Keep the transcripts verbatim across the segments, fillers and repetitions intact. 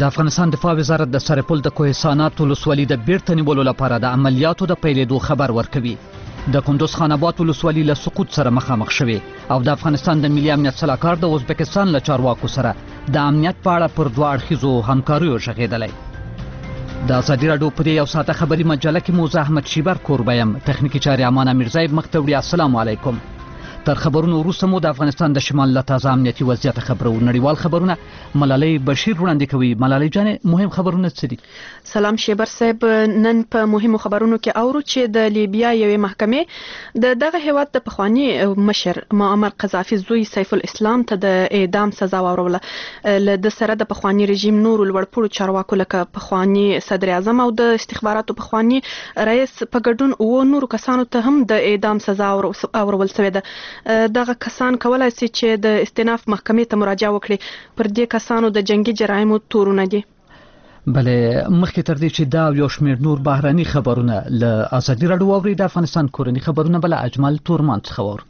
د افغانستان دفاع وزارت د سرپل د کوهستانات ولسوالۍ د بیرته نیولو لپاره د عملیاتو د پیلېدو خبر ورکوي. د کندوز خان آباد ولسوالۍ له سقوط سره مخامخ شوې او د افغانستان د ملي امنیت سلاکار د ازبکستان له چارواکو سره د امنیت په اړه پر دوه اړخیزو همکاریو غږېدلی. د ازادي راډیو په دې یو ساعته خبري مجله کې موزه احمد شیبر کوربه یم، تخنیکي چارې امان امیرزی مخ ته وړي. السلام علیکم. تر خبرونو وروسته مو د افغانستان د شمال له تازه امنیتي وضعیت خبرو. نړیوال خبرونه ملالۍ بشیر وړاندې کوي. ملالۍ جانې مهم خبرونه څه دي؟ سلام شیبر صاحب، نن په مهمو خبرونو کې اورو چې د لیبیا یوې محکمې د دغه هیواد د پخوانی مشر معمر قذافي زوی سیف الاسلام ته د اعدام سزا واوروله. له د سره د پخوانی رژیم نورو لوړپوړو چارواکو لکه پخوانی صدر اعظم او د استخباراتو پخوانی رئیس په ګډون او نورو کسانو ته هم د اعدام سزا اورول شوې ده. دغه کسان کولای شي چې د استئناف محکمې ته مراجعه وکړي. پر دې کسانو د جنگي جرایمو تورونه دي. بلې مخکې تر دې چې دا یو شمېر نور بهرني خبرونه له ازادي راډیو واوري، د افغانستان کورني خبرونه بل اجمل تورمان څخه واورو.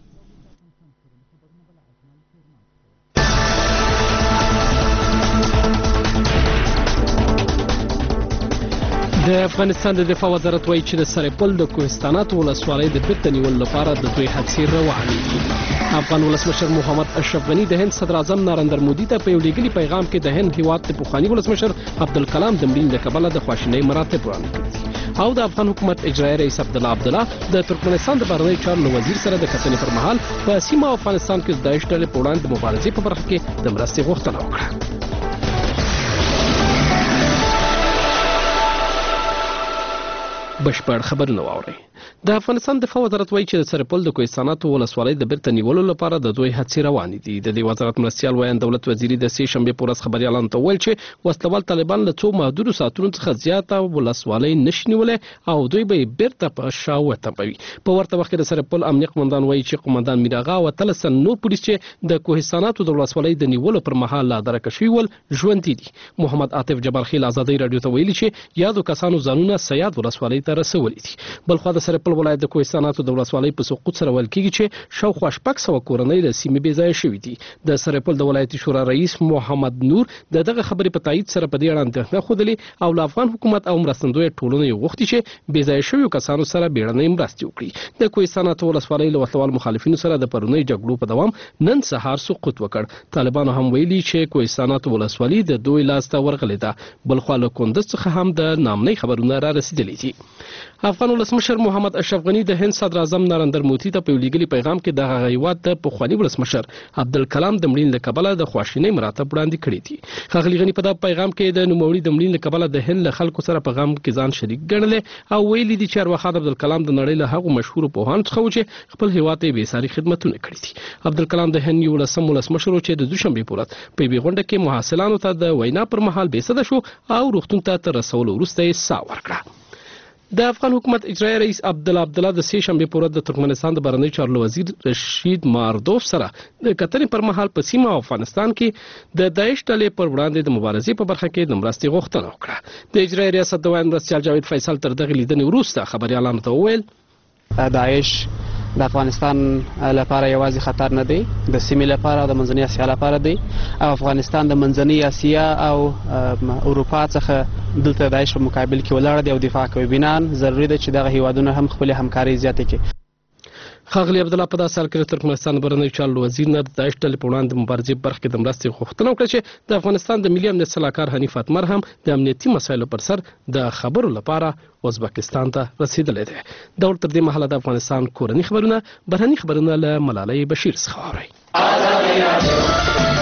د افغانستان د دفاع وزارت وایي چې د سرپل د کوهستانات ولسوالۍ د بیرته نیولو لپاره د دوی هڅې روانې دي. افغان ولسمشر محمد اشرف غني د هند صدر اعظم نریندر مودي ته په یو لیږلي پیغام کې د هند هیواد د پخواني ولسمشر عبدالکلام د مړینې له کبله د خواشینۍ مراتب وړاندې کړي او د افغان حکومت اجرایي رئیس عبدالله عبدالله د ترکمنستان د بهرنیو چارو له وزیر سره د کتنې پر مهال په سیمه افغانستان کې د داعش ډلې په وړاندې د مبارزې په برخه کې د مرستې غوښتنه وکړه. بشپړ خبرونه واورئ. د افغانستان دفاع وزارت وایي چې د سرپل د کوهستاناتو ولسوالۍ د بیرته نیولو لپاره د دوی هڅې روانې دي. د دې وزارت مرستیال ویان دولت وزیري د سې شنبې په ورځ خبریالانو ته وویل چې وسلوال طالبان له څو محدودو ساعتونو څخه زیاته ولسوالۍ نشي نیولی او دوی به یې بیرته په شا وتمبوي. په ورته وخت کې د سرپل امنیه قمندان وایي چې قمندان میراغا او اتلس نور پولیس چې د کوهستاناتو د ولسوالۍ د نیولو پر مهال لا درکه شوي ول ژوندي دي. محمد عاطف جبارخیل ازادي راډیو ته ویلي چې یادو کسانو ځانونه سیاد ولسوالۍ ته رسولي دي. بلخوا د سرپل ولایت د کوهستاناتو د ولسوالۍ په سقوط سره ویل کېږي چې شاوخوا شپږ سوه کورنۍ له سیمې بې ځایه شوي دي. د سرپل د ولایتي شورا رئیس محمد نور د دغه خبرې په تایید سره په دې اړه اندېښنه ښودلې او له افغان حکومت او مرستندویه ټولنې یې غوښتي چې بې ځایه شویو کسانو سره بیړنۍ مرستې وکړي. د کوهستاناتو ولسوالۍ له وسلوال مخالفینو سره د پرونۍ جګړو په دوام نن سهار سقوط وکړ. طالبانو هم ویلي چې کوهستاناتو ولسوالۍ د دوی لاس ته ورغلې ده. بلخوا له کندز څخه هم د نامنۍ خبرونه را رسېدلي دي. افغان ولسمشر محمد اشرف غني د هند صدر اعظم نریندر مودي ته په یو لیږلي پیغام کې د هغه هیواد د پخواني ولسمشر عبدالکلام د مړینې له کبله د خواشینۍ مراتب وړاندې کړي دي. ښاغلي غني په دغه پیغام کې د نوموړي د مړینې له کبله د هند له خلکو سره په غم کې ځان شریک ګڼلی او ویلي دي چې ارواښاد عبدالکلام د نړۍ له هغو مشهورو پوهانو څخه و چې خپل هیواد ته یې بېساري خدمتونه کړي دي. عبدالکلام د هند یولسم ولسمشر و چې د دوشنبې په ورځ په یوې غونډه کې محصلانو ته د وینا پر مهال بېسده شو او روغتون ته تر رسولو وروسته یې ساه ورکړه. د افغان حکومت اجرایي رئیس عبدالله عبدالله د سې شنبې په ورځ د ترکمنستان د بهرنیو چارو وزیر رشید ماردوف سره د کتنې پر مهال په سیمه افغانستان کې د داعش ډلې پر وړاندې د مبارزې په برخه کې د مرستې غوښتنه وکړه. د اجرایي ریاست د ویاند مرستیال جاوید فیصل تر دغې لیدنې وروسته خبریالانو ته وویل داعش د افغانستان لپاره یوازې خطر نه دی، د سیمې لپاره او د منځنۍ اسیا لپاره دی او افغانستان د منځنۍ اسیا او اروپا څخه دلته داعش په مقابل کې ولاړ دی او دفاع کوي. بنان ضروري ده چې دغه هیوادونه هم خپلې همکارۍ زیاتې کړي. ښاغلي عبدالله په داسې حال کې د ترکمنستان د بهرنیو چارو وزیر نه د داعش ډلې په وړاندې د مبارزې په برخه کې د مرستې غوښتنه وکړه چې د افغانستان د ملي امنیت سلاکار حنیف اتمر هم د امنیتي مسایلو پر سر د خبرو لپاره ازبکستان ته رسېدلی دی. دا ور تر دې مهاله د افغانستان کورني خبرونه بهرني خبرونه له ملالۍ بشیر څخه واورئ.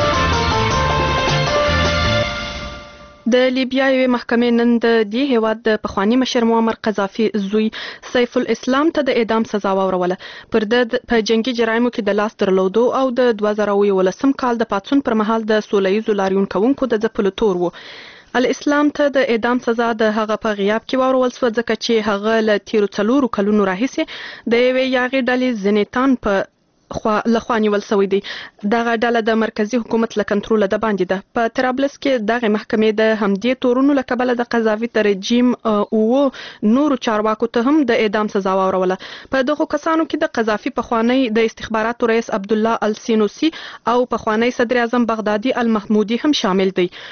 د لیبیا یوې محکمې نن د دې هیواد د پخواني مشر معمر قذافي زوی سیف الاسلام ته د اعدام سزا واوروله. پر د په جنگي جرایمو کې د لاس درلودو او د دوه زره یولسم کال د پاڅون پر مهال د سوله ییزو لاریون کوونکو د ځپلو تور و. الاسلام ته د اعدام سزا د هغه په غیاب کې واورول شوه ځکه چې هغه له تیرو څلورو کلونو راهیسې د یوې یاغي ډلې زنیتان په خوا لخوا نیول شوی دی. دغه ډله د مرکزی حکومت له کنټروله د باندې ده. په طرابلس کې دغه محکمې د همدې تورونو له کبله د قذافي د رژیم او نورو چارواکو ته هم د اعدام سزا واوروله. په دغو کسانو کې د قذافي پخوانی د استخباراتو رئیس عبدالله السینوسی او پخوانی صدر اعظم بغدادي المحمودي هم شامل دی.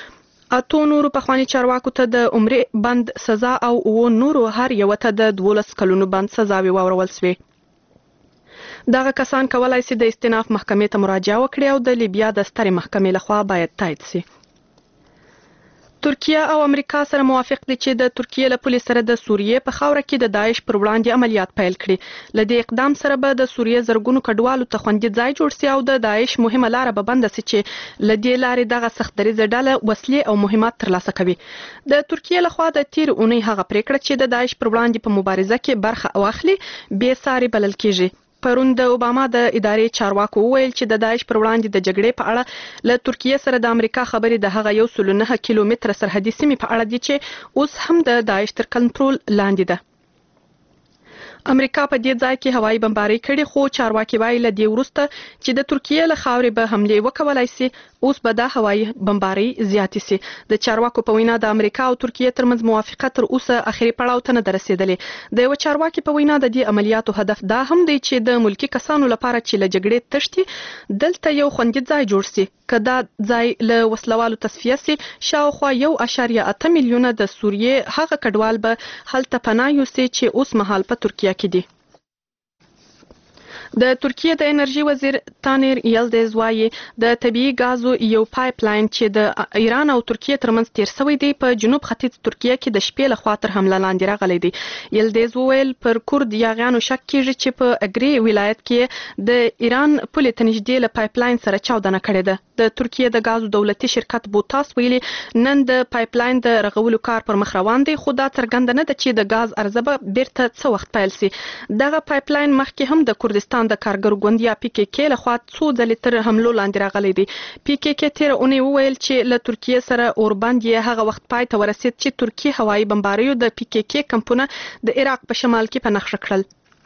اتو نورو پخوانی چارواکو ته د عمرې بند سزا او و نورو هر یو ته د دولس کلونو بند سزاوي واورول شوې. دغه کسان کولای شي د استیناف محکمې ته مراجعه وکړي او د لیبیا د سترې محکمې لخوا باید تایید شي. ترکیه او امریکا سره موافق دي چې د ترکیه له پولیس سره د سوریې په خاوره کې د داعش پر وړاندې عملیات پیل کړي. له دې اقدام سره به د سوریې زرګونو کډوالو ته خوندي ځای جوړ شي او د داعش مهمه لار به بند شي چې له دې لارې دغه سخت دریځه ډله وسلې او مهمات ترلاسه کوي. د ترکیه لخوا د تیر اونۍ هغه پریکړه چې د داعش پر وړاندې په مبارزه کې برخه واخلي بې ساري بلل کیږي. پرون د اوباما د ادارې چارواکو وویل چې د داعش پر وړاندې د جګړې په اړه له ترکیه سره د امریکا خبرې د هغه یو سل نه کیلومتره سرحدي سیمې په اړه دي چې اوس هم د داعش تر کنټرول لاندې ده. امریکا په دې ځای کې هوایي بمباري کړې خو چارواکي وایي له دې وروسته چې د ترکیه له خاورې به حمله وکولای شي اوس به دا هوایي بمباري زیاتې شي. د چارواکو په وینا د امریکا او ترکیه ترمنځ موافقه تر اوسه اخري پړاو ته نه رسیدلې. د یو چارواکي په وینا د دې عملیاتو هدف دا هم دی چې د ملکی کسانو لپاره چې له جګړې تښتي دلته یو خوندي ځای جوړ شي. کدا ځای له وسلوالو تصفیه شي شاوخوا یو اشاریه اته میلیونه د سوریې هغه کډوال به هلته پناه یوسي چې اوس مهال په ترکیه کې دي. د ترکیه د انرژي وزیر تانیر یلدز وایي د طبيعي غازو یو پایپ لاین چې د ایران او ترکیه ترمنځ تیر شوی دی په جنوب ختیځ ترکیه کې د شپې لخوا تر حمله لاندې راغلی دی. یلدز وویل پر کورد یاغیانو شک کیږي چې په اګری ولایت کې د ایران پولې ته نږدې له پایپ لاین سره چاودنه کړې ده. د ترکیه د غازو دولتي شرکت بوتاس ویلي نن د پایپ لاین د رغولو کار پر مخ روان دی خو دا څرګنده نه ده چې د غاز عرضه به بیرته څه وخت پیل شي. دغه پایپ لاین مخکې هم د کوردستان د کارګرو ګوند یا پی کې کې لخوا څو ځلې تر حملو لاندې راغلي دي. پی کې کې تیر اونۍ وویل چې له ترکیه سره اوربند یې هغه وخت پای ته ورسید چې ترکیه هوایي بمباریو د پی کې کې کمپونه د عراق په شمال کې په نښه کړل.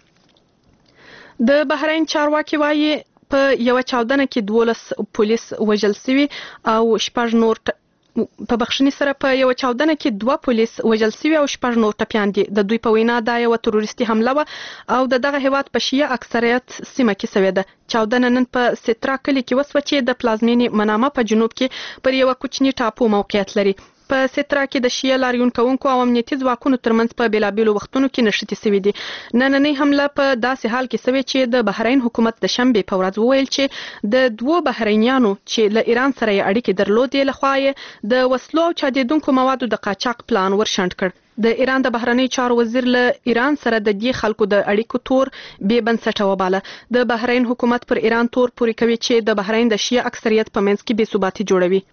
د بحرین چارواکي وایي په یو چاودنه کې دولس پولیس وژل شوي او شپږ نور په بخښنې سره په یو چاودنه کې دوه پولیس وژل شوي او شپږ نور ټپیان دي. د دوی په وینا دا یو تروریستي حمله وه او د دغه هیواد په شیعه اکثریت سیمه کې شوې ده. چاودنه نن په سترا کلي کې وسوه چې د پلازمینې منامه په جنوب کې پر یو کوچني ټاپو موقعیت لري. په سترا کې د شیعه لاریون کوونکو او امنیتي ځواکونو ترمنځ په بیلابیلو وختونو کې نښتې شوې دي. نننۍ حمله په داسې حال کې شوې چې د بحرین حکومت د شنبې په ورځ وویل چې د دوو بحرینیانو چې له ایران سره یې اړیکې درلودې لخوا یې د وسلو او چاودېدونکو موادو د قاچاق پلان ورشنډ کړ. د ایران د بهرنی چارو وزیر له ایران سره د دې خلکو د اړیکو تور بې بنسټه وباله. د بحرین حکومت پر ایران تور پورې کوي چې د بحرین د شیعه اکثریت په منځ کې بې ثباتي جوړوي.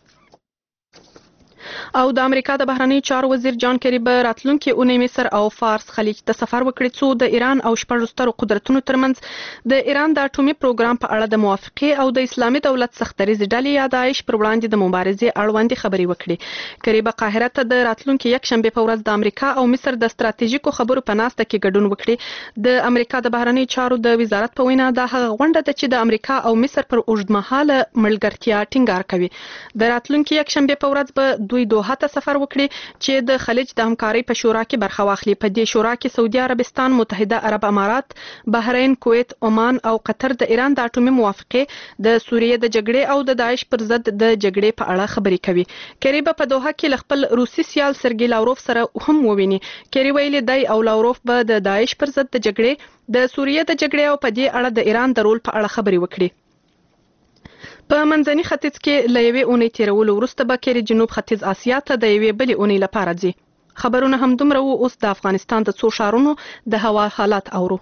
او د امریکا د بهرنی چارو وزیر جان کری به راتلونکي اونۍ مصر او فارس خلیج ته سفر وکړي څو د ایران او شپږ سترو قدرتونو ترمنځ د ایران د اټومي پروګرام په اړه د موافقه او د اسلامي دولت سختریز ډلې یا داعش پر وړاندې د مبارزې اړوند خبري وکړي. کری به قاهره ته د راتلونکي یک شنبه په ورځ د امریکا او مصر د ستراتیژیکو خبرو په ناسته کې ګډون وکړي. د امریکا د بهرنی چارو د وزارت په وینا دا هغه غونډه ده چې د امریکا او مصر پر اوږدمهاله ملګرتیا ټینګار کوي. د راتلونکي یک شنبه په ورځ به دوی دوحه ته سفر وکړي چې د خلیج د همکارۍ په شورا کې برخه واخلي. په دې شورا کې سعودي عربستان، متحده عرب امارات، بحرین، کویت، عمان او قطر د ایران د اټومي موافقه، د سوریې د جګړې او د داعش پر ضد د جګړې په اړه خبرې کوي. کری به په دوحه کې خپل روسي سیال سرګي لاوروف سره هم وویني. کری ویلي دی او لاوروف به د داعش پر ضد د جګړې، د سوریې د جګړې او په دې اړه د ایران د رول په اړه خبرې وکړي. په منځني ختیځ کې له یوې اونۍ تیرولو وروسته به کری جنوب ختیځ اسیا ته د یوې بلې اونۍ لپاره ځي. خبرونه هم دومره وو. اوس د افغانستان د څو ښارونو د هوا حالات اورو.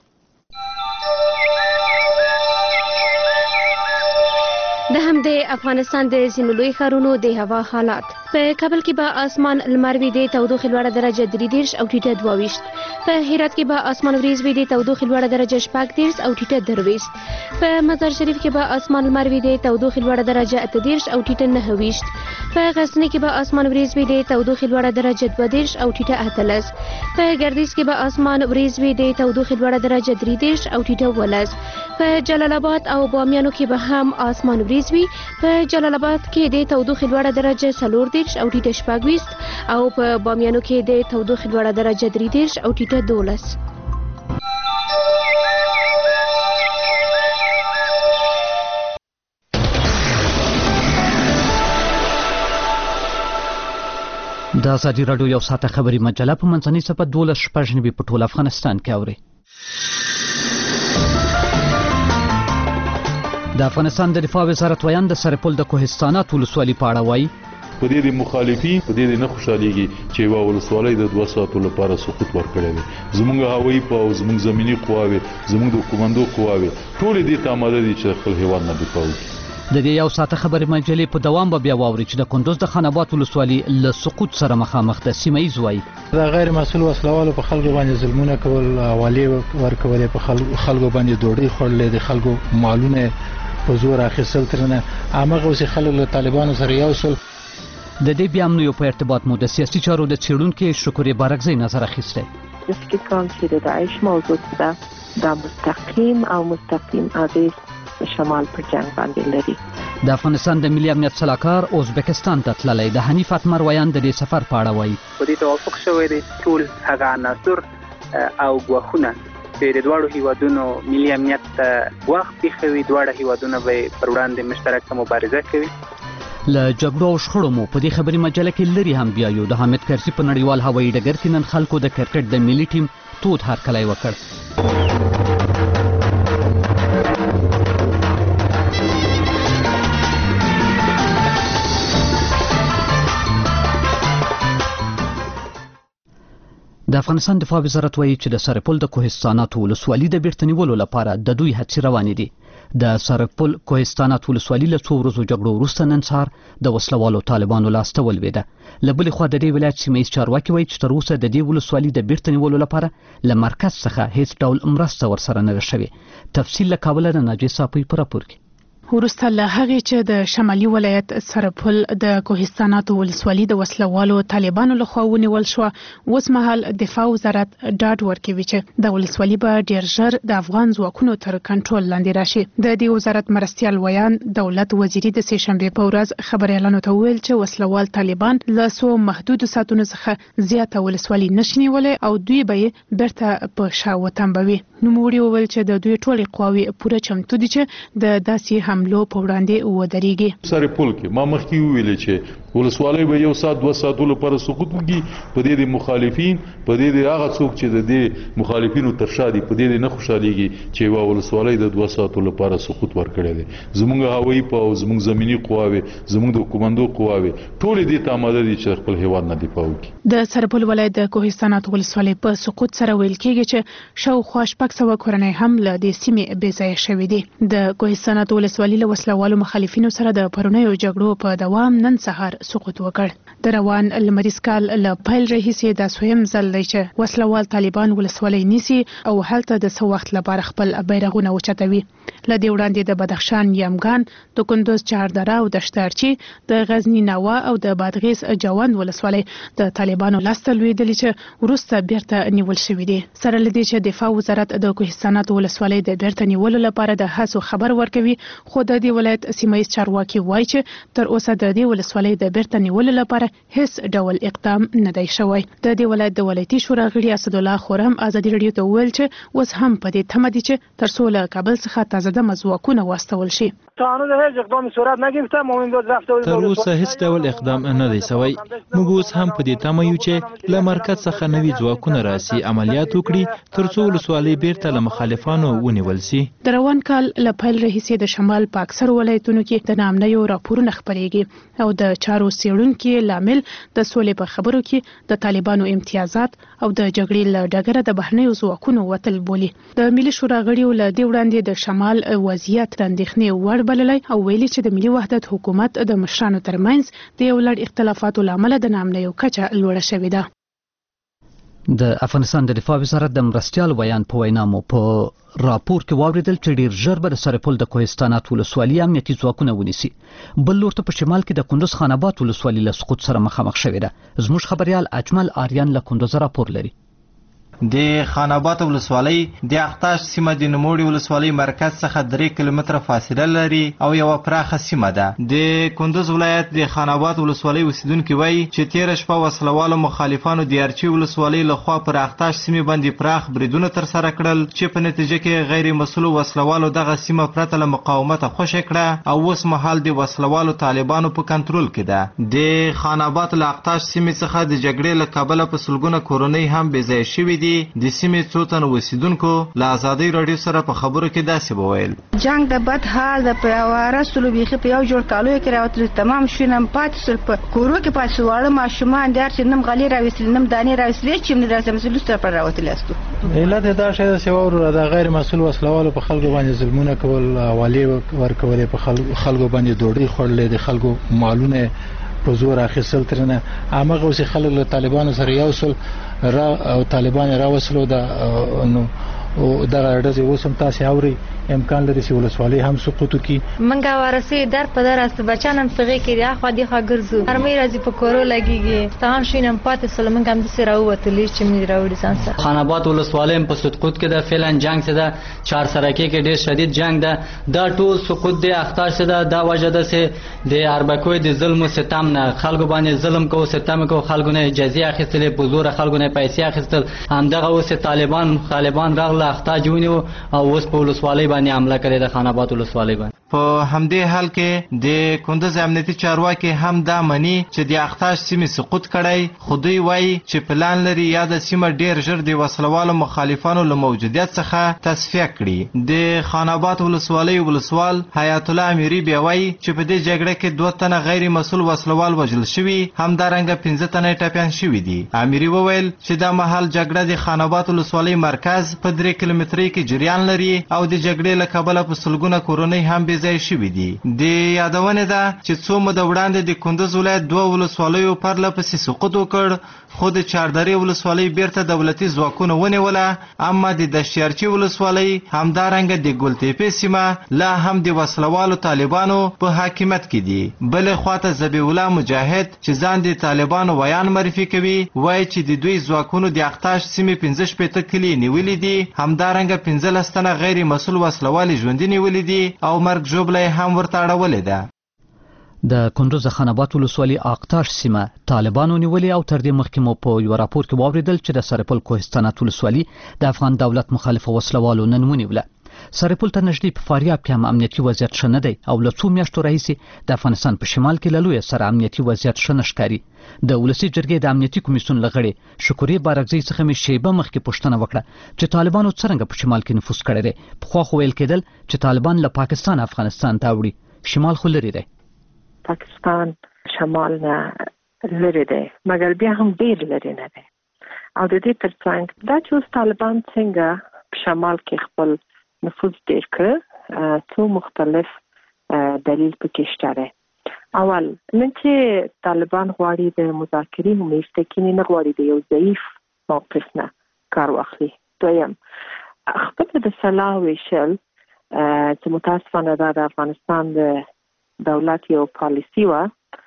د همدې افغانستان د ځینو لوی ښارونو د هوا حالات. په کابل کې به اسمان لمر وي، د تودوخې لوړه درجه درې دېرش او ټیټه دوه ویشت. په هرات کې به اسمان وریځ وي، د تودوخې لوړه درجه شپږ دېرش او ټیټه درویشت. په مزار شریف کې به اسمان لمر وي، د تودوخې لوړه درجه اته دېرش او ټیټه نهه ویشت. په غزني کې به اسمان وریځ وي، د تودوخې لوړه درجه دوه دېرش او ټیټه اتلس. په ګردیز کې به اسمان وریځ وي، د تودوخې لوړه درجه درې دېرش او ټیټه ولس. په جلال آباد او بامیانو کې به هم اسمان وریځ وي. په جلال آباد کې د تودوخې لوړه درجه څلور دېرش او ټیټه شپږ ویشت او په بامیانو کې د تودوخې لوړه درجه درې دېرش او ټیټه دولس. د ازادي راډیو یو ساعته خبري مجله په منځنۍ صفحه دولس شپږ نوي په ټول افغانستان کې اوري. د افغانستان د دفاع وزارت ویان د سرپل د کوهستانات ولسوالۍ په اړه وایي په دې د مخالفین په دې د نه خوشحالېږي چې یوه ولسوالۍ د دوه ساعتو لپاره سقوط ورکړی دی. زموږ هوایي پوځ، زموږ زمیني قواوې، زموږ د کومندو قواوې ټولې دې ته آماده دي چې خپل هېواد نه دفاع وکړي. د دې یو ساعته خبري مجلې په دوام به بیا واوري چې د کندوز د خان آباد ولسوالۍ له سقوط سره مخامخ ده. سیمه ییز وایي د غیر مسؤل وسلوالو په خلکو باندې ظلمونه کول، حوالې ورکول، په خلکو باندې ډوډۍ خوړلې، د خلکو مالونه په زور اخیستل، ترنه هماغه اوس خلک له طالبانو سره یو سل. د دې بیا هم یو په ارتباط مو د سیاسي چارو د څېړونکي شکرې بارکزی نظر اخیستی. د فکر کوم چې د داعش موضوع ده دا مستقیم او مستقیم اغیز شمال پر جنگ باندې لري. د افغانستان د ملي امنیت سلاکار ازبکستان ته تللی د حنیف اتمر ویان د دې سفر په اړه وایي په دې توافق شوی دی ټول هغه عناصر او ګواښونه چې د دواړو هیوادونو ملي امنیت ته ګواښ پېښوي، دواړه هیوادونه به پر وړاندې مشترکه مبارزه کوي. له جګړو او شخړو مو په دې خبري مجله کې لري هم بیا یو د حامد کرزي په نړیوال هوایي ډګر کې نن خلکو د کرکټ د ملي ټیم تود هرکلی وکړ. د افغانستان دفاع وزارت وایي چې د سرپل د کوهستانات ولسوالۍ د بیرته نیولو لپاره د دوی هڅې روانې دي. د سرپل کوهستانات ولسوالۍ له څو ورځو جګړو وروسته نن سهار د وسلوالو طالبانو لاسته ولوېده. له بلې خوا د دې ولایت سیمه ییز چارواکي وایي چې تر اوسه د دې ولسوالۍ د بیرته نیولو لپاره له مرکز څخه هیڅ ډول مرسته ورسره نه ده شوې. تفصیل له کابله د ناجیې صافۍ په راپور کې. وروسته له هغې چې د شمالي ولایت سرپل د کوهستاناتو ولسوالۍ د وسلوالو طالبانو لخوا ونیول شوه، اوس مهال دفاع وزارت ډاډ ورکوي چې د ولسوالۍ به ډېر ژر د افغان ځواکونو تر کنټرول لاندې راشي. د دې وزارت مرستیال ویان دولت وزیري د سې شنبې په ورځ خبریالانو ته وویل چې وسلوال طالبان له څو محدودو ساعتونو څخه زیاته ولسوالۍ نشي نیولی او دوی به یې بیرته په شا وتمبوي. نوموړي وویل چې د دوی ټولې قواوې پوره چمتو دي چې د داسې حملو په وړاندې ودرېږي. سرپل کې ما مخکې وویلې چې ولسوالۍ به یو ساعت دوه ساعتو لپاره سقوط وکړي. په دې د مخالفین په دې د هغه څوک چې د دې مخالفینو تر شا دي په دې نه خوشحالېږي چې یوه ولسوالۍ د دوه ساعتو لپاره سقوط ورکړی دی. زموږ هوایي پوځ، زموږ زمیني قواوې، زموږ د کومندو قواوې ټولې دې ته آماده دي چې خپل هېواد نه دفاع وکړي. د سرپل ولایت د کوهستانات ولسوالۍ په سقوط سره ویل کېږي چې شاوخوا شپږ سوه کورنۍ هم له دې سیمې بې ځایه شوې دي. د کوهستانات ولسوالۍ له وسلوالو مخالفینو سره د پرونیو جګړو په دوام نن سهار سقوط وکړ. د روان لمریز کال له پیل راهیسې دا دویم ځل دی چې وسلوال طالبان ولسوالۍ نیسي او هلته د څه وخت لپاره خپل بیرغونه اوچتوي. له دې وړاندې د بدخشان یمګان، د کندوز چهاردره او د شتارچي، د غزني ناوه او د بادغیس جوند ولسوالۍ د طالبانو لاسته لوېدلې چې وروسته بیرته نیول شوې دي. سره له دې چې دفاع وزارت د کوهستانات ولسوالۍ د بیرته نیولو لپاره د هڅو خبر ورکوي، خو د دې ولایت سیمه ییز چارواکي وایي چې تر اوسه د دې ولسوالۍ د بیرته نیولو لپاره هیڅ ډول اقدام نه دی شوی. د دې ولایت د ولایتي شورا غړي اسدالله خورم ازادي راډیو ته وویل چې اوس هم په دې تمه دي چې تر څو له کابل څخه تازه دمه ځواکونه واستول شي. تر اوسه هیڅ ډول اقدام نه دی شوی. موږ اوس هم په دې تمه یو چې له مرکز څخه نوي ځواکونه راسي، عملیات وکړي تر څو ولسوالۍ بیرته له مخالفانو ونیول شي. د روان کال له پیل راهیسې د شمال په اکثرو ولایتونو کې د ناامنیو راپورونه خپرېږي او د چارو څېړونکي لامل د سولې په خبرو کې د طالبانو امتیازات او د جګړې له ډګره د بهرنیو ځواکونو وتل بولي. د ملي شورا غړیو له دې وړاندې د شمال وضعیت د اندېښنې وړ بللی او ویلي چې د ملي وحدت حکومت د مشرانو ترمنځ د یو لړ اختلافاتو له امله د ناامنیو کچه لوړه شوې ده. د افغانستان د دفاع وزارت د مرستیال ویان په وینا مو په راپور کې واوریدل چې ډیر ژر به د سرپل د کوهستانات ولسوالۍ امنیتي ځواکونه ونیسي. بل لور ته په شمال کې د کندوز خان آباد ولسوالۍ له سقوط سره مخامخ شوې ده. زموږ خبریال اجمل آریان له کندوز راپور لري. د خاناباد ولسوالۍ د اختاش سیمه د نوموړي ولسوالۍ مرکز څخه درې کیلومتره فاصله لري او یوه پراخه سیمه ده. د کندوز ولایت د خاناباد ولسوالۍ اوسیدونکي وایي چې تېره شپه وسلوالو مخالفانو د ارچي ولسوالۍ لخوا پر اختاش سیمې باندې پراخ بریدونه ترسره کړل چې په نتیجه کې غیر مسؤلو وسلوالو دغه سیمه پرته له مقاومته خوشې کړه او اوس مهال د وسلوالو طالبانو په کنټرول کې ده. د خاناباد له اختاش سیمې څخه د جګړې له کبله په سلګونه کورنۍ هم بې ځایه شوي دي. د سیمې څو تنه اوسیدونکو له ازادۍ راډیو سره په خبرو کې داسې وویل: جنګ د بد حال د په وارسلو بیخي په یو جوړ کالو کې راوتل، تمام شوینم پاتې سر په کورو کې پاتې واړه ماشومان دار چې نم غلي راوستل نم دانې راوستل چې من راځم مسلو ستر پر راوتل استو. علت دا شی د سیوور د غیر مسؤل وسلوالو په خلکو باندې ظلمونه کول، والی ورکول، په خلکو باندې ډوډۍ خوړل، د خلکو مالونه په زور اخیستل، ترنه هغه اوس خلک له طالبانو سره یو سل را او طالبان راوصلو دا نو او دغه ډزې اوس هم تاسې اورئ امکان لري چې ولسوالۍ هم سقوط وکړي. منګه ورسې در په در است بچان هم څغې کې اخوا دېخوا ګرځو، ارمۍ راځي په کورو لګېږي، تمام شوینم پاتې سول. منګه همداسې راووتلې چې مې راوړي ځان سره. خاناباد ولسوالۍ هم په سقوط کې ده، فعلا جنګ څه ده، چهارسرکۍ کې ډېر شدید جنګ ده، دا ټول سقوط دی. اختاش څه ده، دا وجه ده چې د اربکوی د ظلم و ستم نه خلکو باندې ظلم کوو، ستم کوو، خلکو نه جزیه اخیستلې، په زوره خلکو نه پیسې اخیستل. همدغه اوس طالبان طالبان راغله اختاج ونیو او اوس په ولسوالۍ باندې حمله کړې ده، خاناباد ولسوالۍ باندې. په همدې حال کې د کندوز امنیتي چارواکي هم دا مني چې د اختاش سیمې سقوط کړی، خو دوی وایي چې پلان لري یا د سیمه ډیر ژر د وسلوالو مخالفانو له موجودیت څخه تصفیه کړي. د خاناباد ولسوالۍ ولسوال حیات الله امیري بیا وایي چې په دې جګړه کې دوه تنه غیر مسؤل وسلوال وژل شوي، همدارنګه پنځه تنه ټپیان شوي دي. امیري وویل چې دا مهال جګړه د خاناباد ولسوالۍ مرکز په درې کیلومترۍ کې جریان لري او د جګړې له کبله په سلګونه کورنۍ هم بې ځای شوي دي. د یادونې ده چې څو موده وړاندې د کندوز ولایت دوه ولسوالیو پرله پسې سقوط وکړ، خو د چاردرې ولسوالۍ بیرته دولتي ځواکونه ونیوله. اما د دشتیارچي ولسوالۍ همدارنګه د ګلتیپې سیمه لا هم د وسلوالو طالبانو په حاکمیت کې دي. بلې خواته ذبیح الله مجاهد چې ځان د طالبانو ویان معرفي کوي وایي چې د دوی ځواکونو د اختاش سیمې پنځه شپېته کلي نیولي دي، همدارنګه پنځلس تنه غیر مسؤل وسلوالې ژوندي نیولي دي او مرګ ژوبله هم ورته اړولې ده. د کندوز خاناباد ولسوالۍ اختاش سیمه طالبانو نیولې او تر دې مخکې مو په یو راپور کې واوریدل چې د سرپل کوهستانات ولسوالۍ د افغان دولت مخالف وسلوالو نن ونیوله. سرپل ته نږدې په فاریاب کې هم امنیتي وضعیت ښه نه دی او له څو میاشتو راهیسې د افغانستان په شمال کې له لویه سره امنیتي وضعیت ښه نه ښکاري. د ولسي جرګې د امنیتي کمیسیون له غړې شکورې بارکزۍ څخه مې شیبه مخکې پوښتنه وکړه چې طالبانو څرنګه په شمال کې نفوذ کړی دی. پخوا خو ویل کېدل چې طالبان له پاکستان افغانستان ته وړي، شمال خو لرې دی. پاکستان شمال نه لرې دی، مګر بیا هم ډېر لرې نه دی. او د دې ترڅنګ دا چې اوس طالبان څنګه په شمال کې خپل نفوذ ډېر کړ، څو مختلف دلیل پکې شته دی. اول نن چې طالبان غواړي د مذاکرینو میشته کې نه غواړي د یو ضعیف موقف نه کار واخلي. دویم خپل د سلاح ویشل چې متاسفانه دا د افغانستان د دولت یو پالیسی وه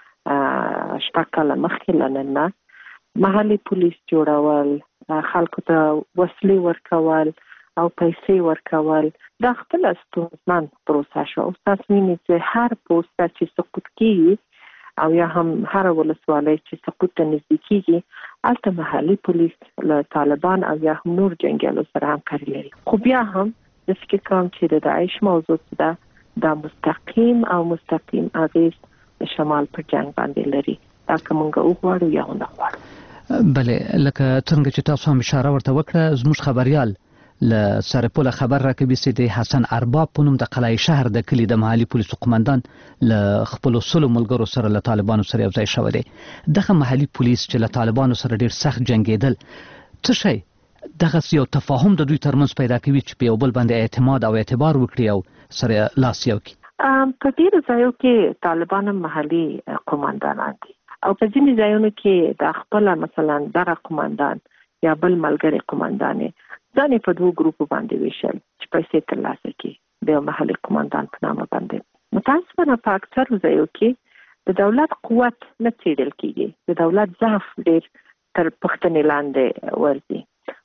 شپږ کاله مخکې له نن نه، محلي پولیس جوړول، خلکو ته وسلې ورکول او پیسې ورکول، دا خپله ستونزمن پروسه شوه. اوس تاسو وینئ چې هر پوسټ چې سقوط کېږي او یا هم هر ولسوالۍ چې سقوط ته نږدې کېږي هلته محلي پولیس له طالبان او یا هم نور جنګیالو سره همکاري لري. خو بیا هم زه فکر کوم چې د داعش موضوع څه ده، دا مستقیم او مستقیم اغیز د شمال پر جنګ باندې لري، دا که موږ وغواړو یا ونه غواړو. بلې لکه څنګه چې تاسو هم اشاره ورته وکړه، زموږ خبریال له سرپله خبر راکوي چې د حسن ارباب په نوم د قلعه شهر د کلي د محلي پولیسو قمندان له خپلو سلو ملګرو سره له طالبانو سره یو ځای شوی دی. دغه محلي پولیس چې له طالبانو سره ډېر سخت جنګېدل، څه شی دغسې یو تفاهم د دوی ترمنځ پیدا کوي چې په یو بل باندې اعتماد او اعتبار وکړي او سره لاس یو کړي؟ په ډېرو ځایو کې طالبان هم محلي قمندانان دي او په ځینې ځایونو کې د خپله مثلا دغه قمندان یا بل ملګری قمندان ځان یې په دوو ګروپو باندې ویشل چې پیسې ترلاسه کړي د یو محلي قمندان په نامه باندې. متاسفانه په اکثرو ځایو کې د دولت قوت نه څېړل کېږي، د دولت ضعف ډېر تر پوښتنې لاندې ورځي.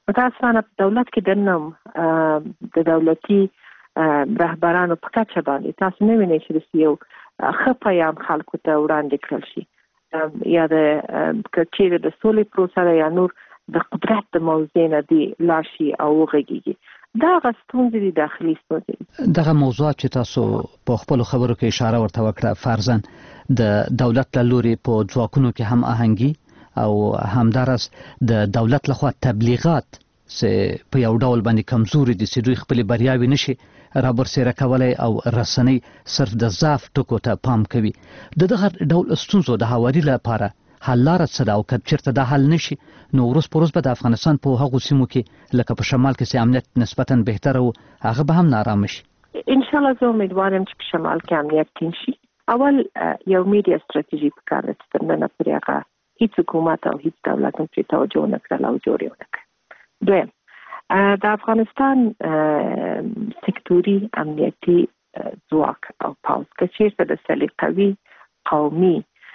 متاسفانه په دولت کې دنه د دولتي رهبرانو په کچه باندې تاسو نه وینئ چې یو ښه پیغام خلکو ته وړاندې کړل شي یا د کچېره د سولې پروسه یا نور د قدرت د موضوع نه دی لاشي او وغږیږي دا غستونځي دي داخلي ستونزې دغه موضوعات چې تاسو په خپل خبرو کې اشاره ورته وکړه فرضاً د دولت له لوري په ځواکونو کې هم آهنګي او همدارس د دولت لخوا تبلیغات چې په یو ډول باندې کمزوري دي چې دوی خپل بریاوي نشي را برسېره کولای او رسنۍ صرف د ضعف ټکو ته پام کوي د دغه ډول ستونزو د هواري لپاره حل لاره څه ده او که چېرته دا حل نشي نو وروس په وروس به د افغانستان په هغو سیمو کې لکه په شمال کې چې امنیت نسبتا بهتره و هغه به هم نارامه شي ان شاء الله زه امیدوارم چې په شمال کې امنیت ټینګ شي. اول یو میډیا ستراتیژي پکار ده چې تر نن پورې هغه هیڅ حکومت او هیڅ دولت هم پرې توجه ونه کړله او جوړ یې ونه کړ. دویم د افغانستان سکتوري امنیتي ځواک او پوځ که چېرته د سلیقوي قومي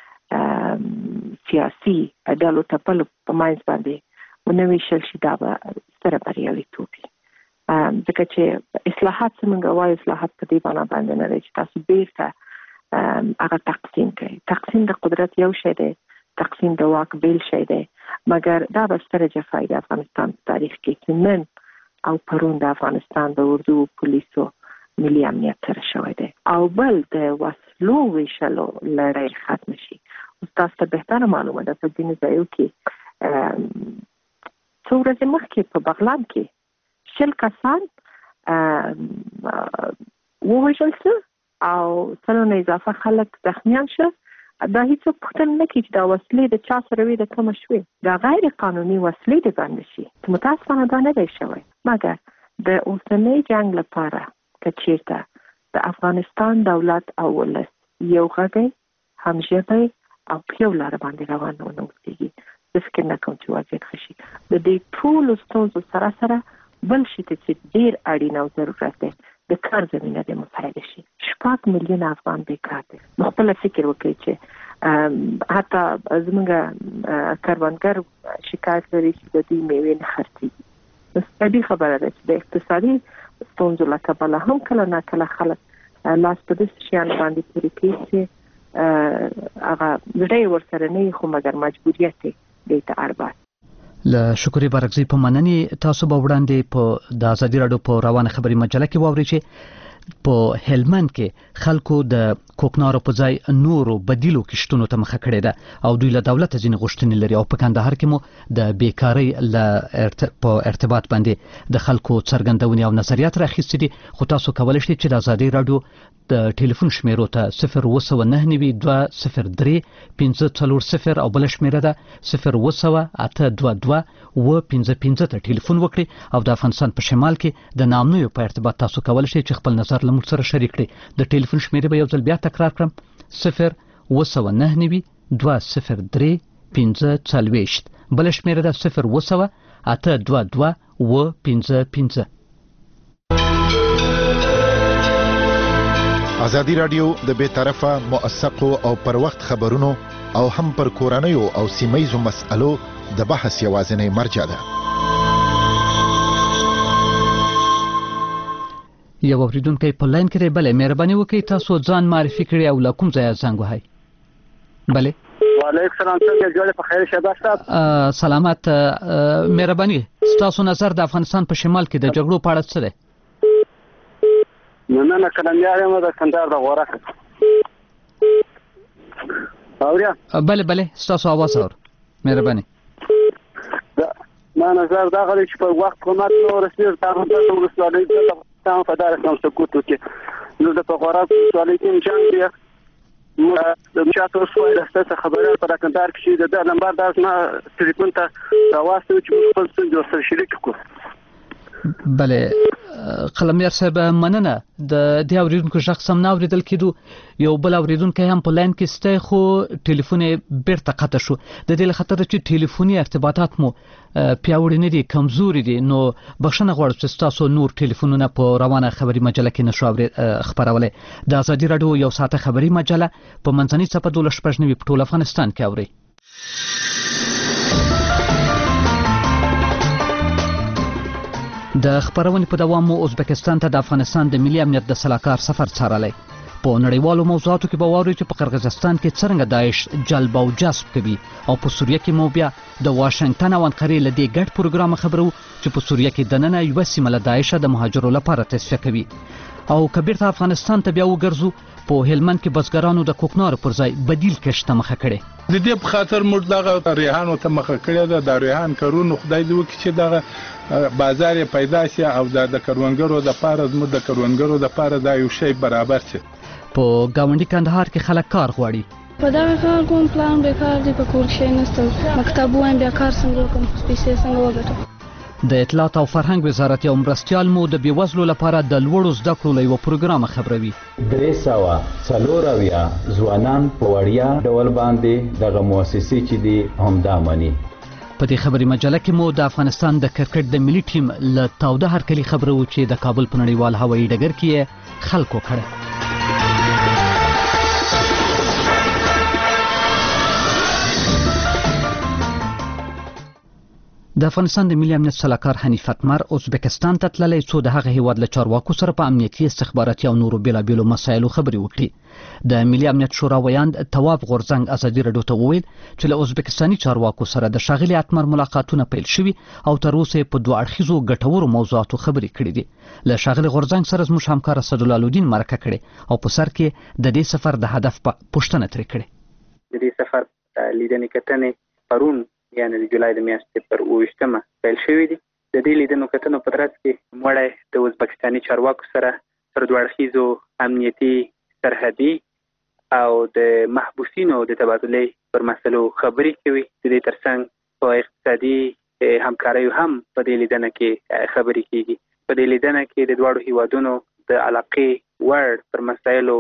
سیاسي ډلو تپلو په منځ باندې ونویشل شي دا به ستره بریالیتوب وي ځکه چې اصلاحات څنګه وایي اصلاحات په دې بنا باندې نه دی چې تاسو بیرته هغه تقسیم کوي. تقسیم د قدرت یو شی دی تقسیم د واک بیل شی دی مګر دا به ستره جفای د افغانستان په تاریخ کې چې نن او پرون د افغانستان د اردو پولیسو ملي امنیت سره شوی دی او بل د وسلو ویشلو لړۍ ختم شي. تاسو ته بهتره معلومه ده په دې ځایو کې څو ورځې مخکې په بغلان کې شل کسان ووژل شول او سلو نه اضافه خلک زخمیان شول. دا هیڅوک پوښتنه نه کوي چې دا وسلې د چا سره وي د کومه شوې. دا غیر قانوني وسلې دې بند شي. متاسفانه دا نه دی شوی مګر د اوسنۍ جنګ لپاره که چېرته د افغانستان دولت او ولس یو غږی همژبی او په یو لاره باندې روان ونه اوسېږي زه فکر نه کوم چې وضعیت ښه شي. د دې ټولو ستونزو سره سره بل شي ته چې ډېر اړین او ضرورت دی د کار زمینه دې مساعده شي. شپږ میلیونه افغان بیکار دي. نو خپله فکر وکړئ چې حتی زموږ کروندګر شکایت لري چې د دوی میوې نه خرڅېږي. نو طبیعي خبره ده چې د اقتصادي ستونزو له کبله هم کله نه کله خلک لاس په داسې شیانو باندې پورې کوي چې هغه زړه ورسره نه خو مګر مجبوریت دی ته ارباس. له شکرې برګزی په مننې تاسو به وړاندې په د ازادي راډیو په روانه خبري مجله کې واورئ چې په هلمند کې خلکو د کوکنارو په ځای نورو بدیلو کښتونو ته مخه کړې ده او دوی له دولت ځینې غوښتنې لري او په کندهار کې مو د بیکارۍ له ارت... په ارتباط باندې د خلکو څرګندونې او نظریات راخیستي دي. خو تاسو کولی شئ چې د ازادي راډیو د ټلیفون شمیرو ته صفر اوه سوه نهه نوي دوه صفر درې پنځه څلور صفر او بله شمیره ده صفر اوه سوه اته دوه دوه اوه پنځه پنځه ته ټلیفون وکړئ او د افغانستان په شمال کې د نامنیو په ارتباط تاسو کولی شئ چې خپل نظر له موږ سره شریک کړئ. د ټلیفون شمیرې به یو ځل بیا تکرار کړم صفر اوه سوه نهه نوي دوه صفر درې پنځه څلوېښت بله شمیره ده صفر اوه سوه اته دوه دوه اوه پنځه پنځه. ازادي راډیو د بې طرفه موثقو او پر وخت خبرونو او هم پر کورنیو او سیمهیزو مسألو د بحث یوازینی مرجع ده. یو اوریدونکی په لاین کې دی. بله مهرباني وکړئ تاسو ځان معرفي کړئ او له کوم ځایه زنګ وهئ. بله وعلیکم سلام څنګه جوړ په خیر شهباز صاحب. سلامت. مهرباني ستاسو نظر د افغانستان په شمال کې د جګړو په اړه څه دی؟ نو نه نه کلنیار یم د کندهار د غوره اوریا. بله بله ستاسو اواز اور مهرباني. ما نظر دا غلی چې په وخت قومت نو رسمي تاسو ته ورسولای دي تاسو په دار کوم څه کوټو کې نو د په غوره ورسولای کې جنگ دی نو د مشاتو سوال ستاسو خبره پر کندهار کې د نمبر داس ما ټلیفون ته راوستو چې خپل څه سره شریک کړو. بله قلمیر صاحب مننه. د دې اوریدونکو غږ سم نه اوریدل کېدو. یو بل اوریدونکی هم په لاین کې سته خو ټلیفون یې بیرته قطع شو. د دې له خاطره چې ټلیفوني ارتباطات مو پیاوړي نه دي کمزوري دي نو بخښنه غواړم چې ستاسو نور ټلیفونونه په روانه خبري مجله کې نشو خبرولای. د ازادي راډیو یو ساعته خبري مجله په منځنۍ څپه دولس شپږ نوي په ټول افغانستان کې اورئ. د خبرونې په دوام مو ازبکستان ته د افغانستان د ملي امنیت د سلاکار سفر څارلی. په نړیوالو موضوعاتو کې به واورئ چې په قرغیزستان کې څرنګه داعش جلب او جذب کوي او په سوریه کې مو بیا د واشنگټن او انقرې له دې ګډ پروګرام خبرو چې په سوریه کې دننه یوه سیمه له داعش د مهاجرو لپاره تصفیه کوي. او کبیر ته افغانستان ته بیا وګرځو، په هلمند کې بزګرانو د کوکنارو پر ځای بدیل کښت ته مخه کړې. د دې په خاطر موږ دغه ریحانو ته مخه کړې ده. د ریحان کارونو خدای دې وکړي چې دغه بازار پیدا شي او د کروندګرو لپاره زموږ د کروندګرو لپاره دا یو شی برابر شي. په گاونډي کندهار کې خلک کار غواړي. په دغه کار کوم پلان به کار دی، په کور کې نشته، مکتب وایم بیا کار څنګه وکړم، پیسې څنګه وګټم. د اطلاعات او فرهنګ وزارت یو مرستیال مو د بېوزلو لپاره د لوړو زده کړو له یوه پروګرام خبروي. درې سوه څلور اویا ځوانان په وړیا ډول باندې دغه مؤسسې چې دي همدا مني. په دې خبري مجله کې مو د افغانستان د کرکټ د ملي ټیم له تاوده هرکلي خبرو چې د کابل په نړیوال هوایي ډګر کې خلکو کړه. د افغانستان د ملي امنیت سلاکار حنیف اتمر ازبکستان ته تللی څو د هغه هیواد له چارواکو سره په امنیتي، استخباراتي او نورو بیلابیلو مسایلو خبرې وکړي. د ملي امنیت شورا ویاند تواب غورځنګ ازادي راډیو ته وویل چې له ازبکستاني چارواکو سره د ښاغلي اتمر ملاقاتونه پیل شوي او تر اوسه په دوه اړخیزو ګټورو موضوعاتو خبرې کړې دي. له ښاغلي غورځنګ سره زموږ همکار اسدالله الدین مرکه کړې او په سر کې د دې سفر د هدف په پوښتنه ترې کړې. د دې سفر لیدنې کتنې پرون یعنی د جولای د میاشتې پر اوویشتمه پیل شوي دي. د دې لیدنو کتنو په ترڅ کې موږ د ازبکستاني چارواکو سره پر دوه اړخیزو امنیتي، سرحدي او د محبوسینو د تبادلې پر مسلو خبرې کوي. د دې ترڅنګ په اقتصادي همکاریو هم په دې لیدنه کې خبرې کیږي. په دې لیدنه کې د دواړو هیوادونو د علاقې وړ پر مسایلو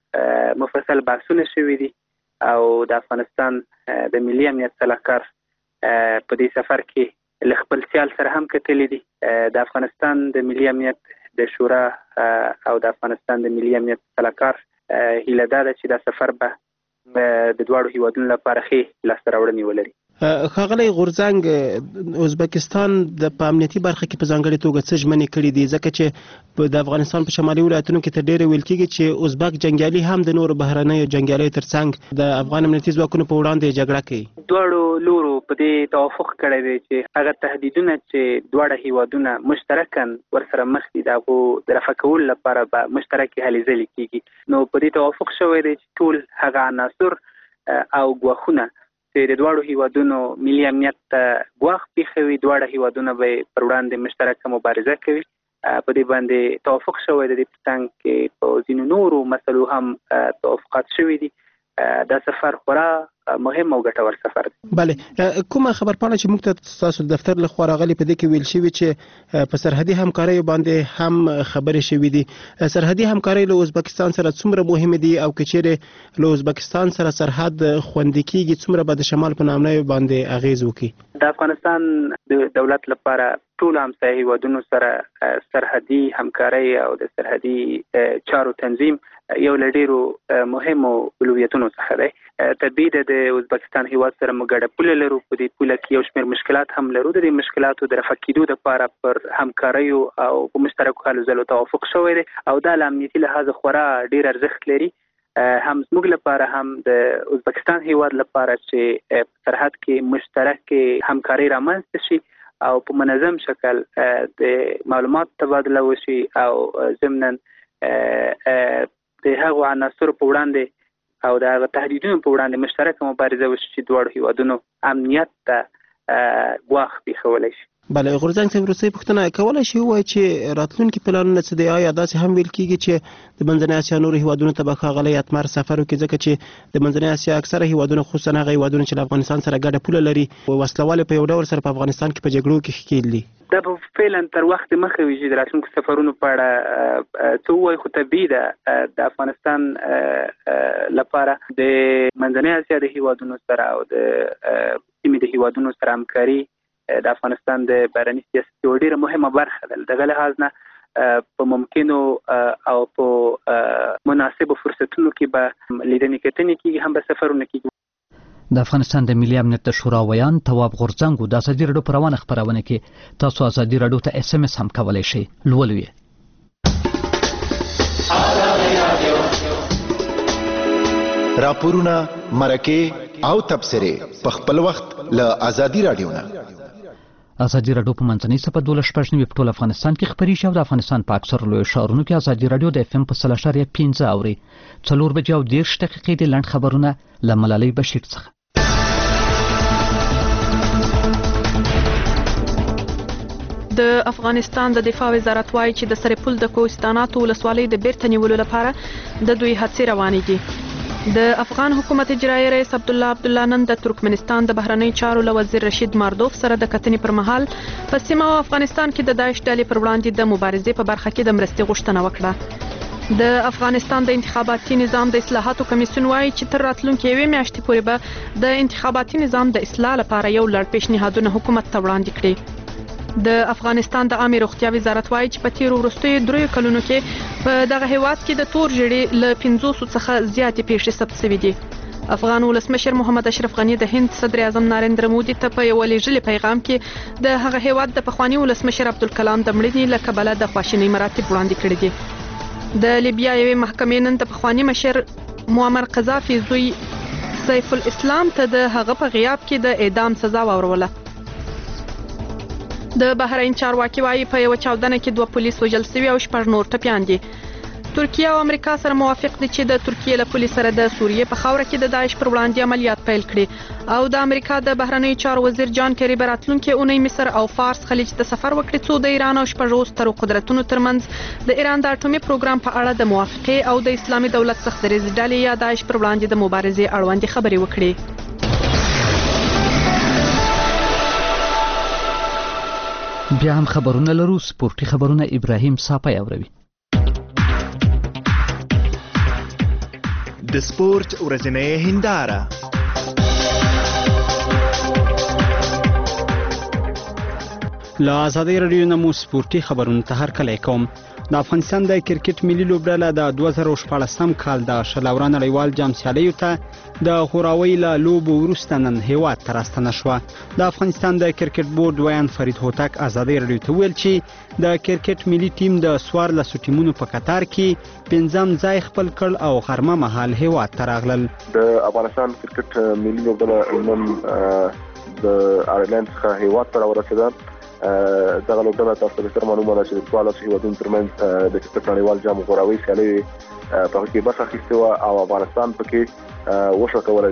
مفصل بحثونه شوي دي او د افغانستان د ملي امنیت سلاکار په دې سفر کې له خپل سیال سره هم کتلي دي. د افغانستان د ملي امنیت د شورا او د افغانستان د ملي امنیت سلاکار هیله دا ده چې دا سفر به د دواړو هیوادونو لپاره ښې لاسته راوړنې ولري. ښاغلی غورځنګ، ازبکستان د په امنیتي برخه کې په ځانګړې توګه څه ژمنې کړي دي؟ ځکه چې د افغانستان په شمالي ولایتونو کې تر ډېره ویل کېږي چې ازبک جنګیالي هم د نورو بهرنیو جنګیالیو ترڅنګ د افغان امنیتي ځواکونو په وړاندې جګړه کوي. دواړو لورو په دې توافق کړی دی چې هغه تهدیدونه چې دواړه هیوادونه مشترکاً ورسره مخ دي د هغو د رفع کولو لپاره به مشترکې هلې ځلې کېږي. نو په دې توافق شوی دی چې ټول هغه عناصر او ګواښونه چې د دواړو هیوادونو ملي امنیت ته ګواښ پېښوي، دواړه هیوادونه به پر وړاندې مشترکه مبارزه کوي. په دې باندې توافق شوی دی. په څنګ کې په ځینو نورو مسلو هم توافقات شوي دي. دا سفر خورا مهم او ګټور سفر دی. بله، کومه خبرپاڼه چې موږ ته تاسو دفتر له خوا راغلې په دې کې ویل شوي چې په سرحدي همکاریو باندې هم خبرې شوي دي. سرحدي همکارۍ له ازبکستان سره څومره مهمې دي او که چیرې له ازبکستان سره سرحد خوندي کیږي څومره به د شمال په نامنیو باندې اغیز وکړي؟ د افغانستان د دولت لپاره ټول همسایه هیوادونو سره سرحدي همکارۍ او د سرحدي چارو تنظیم یو له ډېرو مهمو اولویتونو څخه دی. طبیعي ده د ازبکستان هیواد سره موږ ګډه پوله لرو. په دې پوله کې یو شمېر مشکلات هم لرو. د دې مشکلاتو د رفع کېدو دپاره پر همکاریو او په مشترکو هلو ځلو توافق شوی دی او دا له امنیتي لحاظه خورا ډېر ارزښت لري، هم زموږ لپاره هم د ازبکستان هیواد لپاره چې په سرحد کې مشترکې همکارۍ رامنځته شي او په منظم شکل د معلومات تبادله وشي او ضمناً د هغو عناصرو په وړاندې او د هغه تهدیدونو په وړاندې مشترکه مبارزه وشي چې دواړو هیوادونو امنیت ته ګواښ پېښولی شي. بله، غورځنګ صاحب وروستۍ پوښتنه کولی شي ووایي چې راتلونکي پلانونه څه دي؟ آیا داسې هم ویل کېږي چې د منځنۍ اسیا نورو هیوادونو ته به ښاغلی اتمر سفر وکړي؟ ځکه چې د منځنۍ اسیا اکثره هیوادونه خصوصا هغه هیوادونه چې له افغانستان سره ګډه پوله لري وسلوالې په یو ډول سره په افغانستان کې په جګړو کې ښکېل دي. دا به فعلا تر وخت مخه وي چې د راتلونکو سفرونو په اړه څه ووایي، خو طبیعي ده د افغانستان لپاره د منځنۍ اسیا د هیوادونو سره او د سیمې د هیوادونو سره همکاري د افغانستان د بهرني سیاست یوه ډېره مهمه برخه ده. له دغه لحاظ نه په ممکنو او په مناسبو فرصتونو کې به لیدنې کتنې کېږي، هم به سفرونه کېږي. د افغانستان د ملي امنیت د شورا ویان تواب غورځنګ د ازادي راډیو په روانه خبرونه کې تاسو ازادي راډیو ته اس ام اس هم کولای شئ. لولوي راپورونه مرکه او تبصره په خپل وخت له ازادي راډیو نه. ازادي راډیو په منځنۍ صفحه دولس شپږ نوي په ټول افغانستان کې خبري شو. د افغانستان په اکثر لوی ښارونو کې ازادي راډیو د اف ام په سل اشاریه پنځه اوري. څلور بجې او دېرش دقیقې د لنډ خبرونه له ملالۍ بشیر څخه. د افغانستان د دفاع وزارت وایي چې د سرپل د کوهستاناتو ولسوالۍ د بیرته نیولو لپاره د دوی هڅې روانې دي. د افغان حکومت اجرایي رئیس عبدالله عبدالله نن د ترکمنستان د بهرنی چارو له وزیر رشید ماردوف سره د کتنې پر مهال په سیمه او افغانستان کې د داعش ډلې پر وړاندې د مبارزې په برخه کې د مرستې غوښتنه وکړه. د افغانستان د انتخاباتي نظام د اصلاحاتو کمیسیون وایي چې تر راتلونکي یوې میاشتې پورې به د انتخاباتي نظام د اصلاح لپاره یو لړ پیشنهادونه حکومت ته وړاندې کړي. د افغانستان د عامه روغتیا وزارت وایي چې په تیرو وروستیو دریو کلونو کې په دغه هیواد کې د تور ژیړي له پنځوسو څخه زیاتې پیښې ثبت شوي دي. افغان ولسمشر محمد اشرف غني د هند صدر اعظم نریندر مودي ته په یو لیږلي پیغام کې د هغه هیواد د پخواني ولسمشر عبدالکلام د مړینې له کبله د خواشینۍ مراتب وړاندې کړي دي. د لیبیا یوې محکمې نن د پخواني مشر معمر قذافي زوی سیف الاسلام ته د هغه په غیاب کې د اعدام سزا واوروله. د بحرین چارواکي وایي په یو چاودنه کې دوه پولیس وژل شوي او شپږ نور ټپیان دي. ترکیه او امریکا سره موافق دي چې د ترکیه له پولیس سره د سوریې په خاوره کې د داعش پر وړاندې عملیات پیل کړي او د امریکا د بهرنیو چارو وزیر جان کری به راتلونکي اونۍ مصر او فارس خلیج ته سفر وکړي څو د ایران او شپږو سترو قدرتونو ترمنځ د ایران د اټومي پروګرام په اړه د موافقې او د اسلامي دولت سخت دریځ ډلې یا داعش پر وړاندې د مبارزې اړوندې خبرې وکړي. بیا هم خبرونه لرو. سپورتي خبرونه ابراهیم صافی اوروي. د سپورت ورځنۍ هنداره. له ازادي راډیو نه مو سپورتي خبرونه ته هرکلی کوم. د افغانستان د کرکټ ملي لوبډله د دوه زره شپاړسم کال د شلورا نړیوال جام سیالیو ته د غوراوي له لوبو وروسته نن هیواد ته راستنه شوه. د افغانستان د کرکټ بورډ ویان فرید هوتک ازادي راډیو ته ویل چې د کرکټ ملي ټیم د څوارلسو ټیمونو په قطار کې پنځم ځای خپل کړ او غرمه مهال هیواد ته راغلل. د افغانستان کرکټ ملي لوبډله نن د آیرلند څخه هیواد ته راورسېده. دغه لوبډله تاسو ته ستر معلومه ده چې د څوارلسو هیوادونو ترمنځ د کرکټ نړیوال جام غوراوي سیالۍ په کې برخه اخیستې وه او افغانستان پکې وشو کولی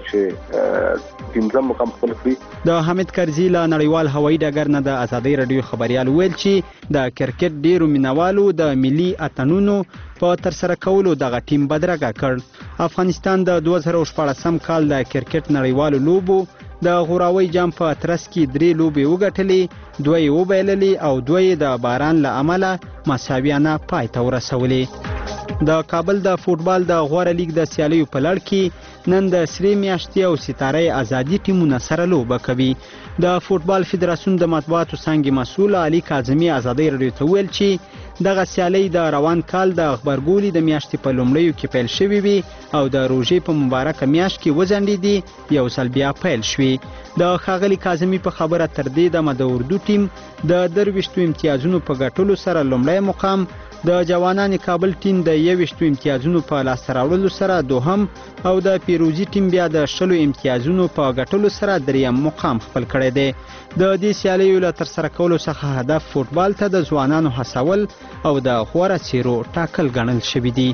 چې پنځم مقام خپل کړي. د حامد کرزي له نړیوال هوایي ډګر نه د ازادۍ راډیو خبریال ویل چې د کرکټ ډیرو مینوالو د ملي اتنونو په ترسره کولو دغه ټیم بدرګه کړ. افغانستان د دوه زره شپاړسم کال د کرکټ نړیوالو لوبو د غوراوي جام په ترڅ کې درې لوبې وګټلې، دوه یې وبایللې او دوه یې د باران له امله مساویانه پای ته ورسولې. د کابل د فوټبال د غوره لیګ د سیالیو په لړ کې نن د سرې میاشتې او ستاره ازادي ټیمونه سره لوبه کوي. د فوټبال فدراسیون د مطبوعاتو څانګې مسؤل علي کاظمي ازادي راډیو ته ویل چې دغه سیالۍ د روان کال د خبرګولي د میاشتې په لومړیو کې پیل شوې وي او د روژې په مبارکه میاشت کې وځنډېدې یو ځل بیا پیل شوې. د ښاغلي کاظمي په خبره تر دې دمه د اردو ټیم د درویشتو امتیازونو په ګټلو سره لومړی مقام، د جوانان کابل ټیم د یویشتو امتیازونو په لاسته راوړلو سره دوهم او د پیروزي ټیم بیا د شلو امتیازونو په ګټلو سره دریم مقام خپل کړی دی. د دې سیالیو له ترسره کولو څخه هدف فوټبال ته د ځوانانو هڅول او د غوره څیرو ټاکل ګڼل شوي دي.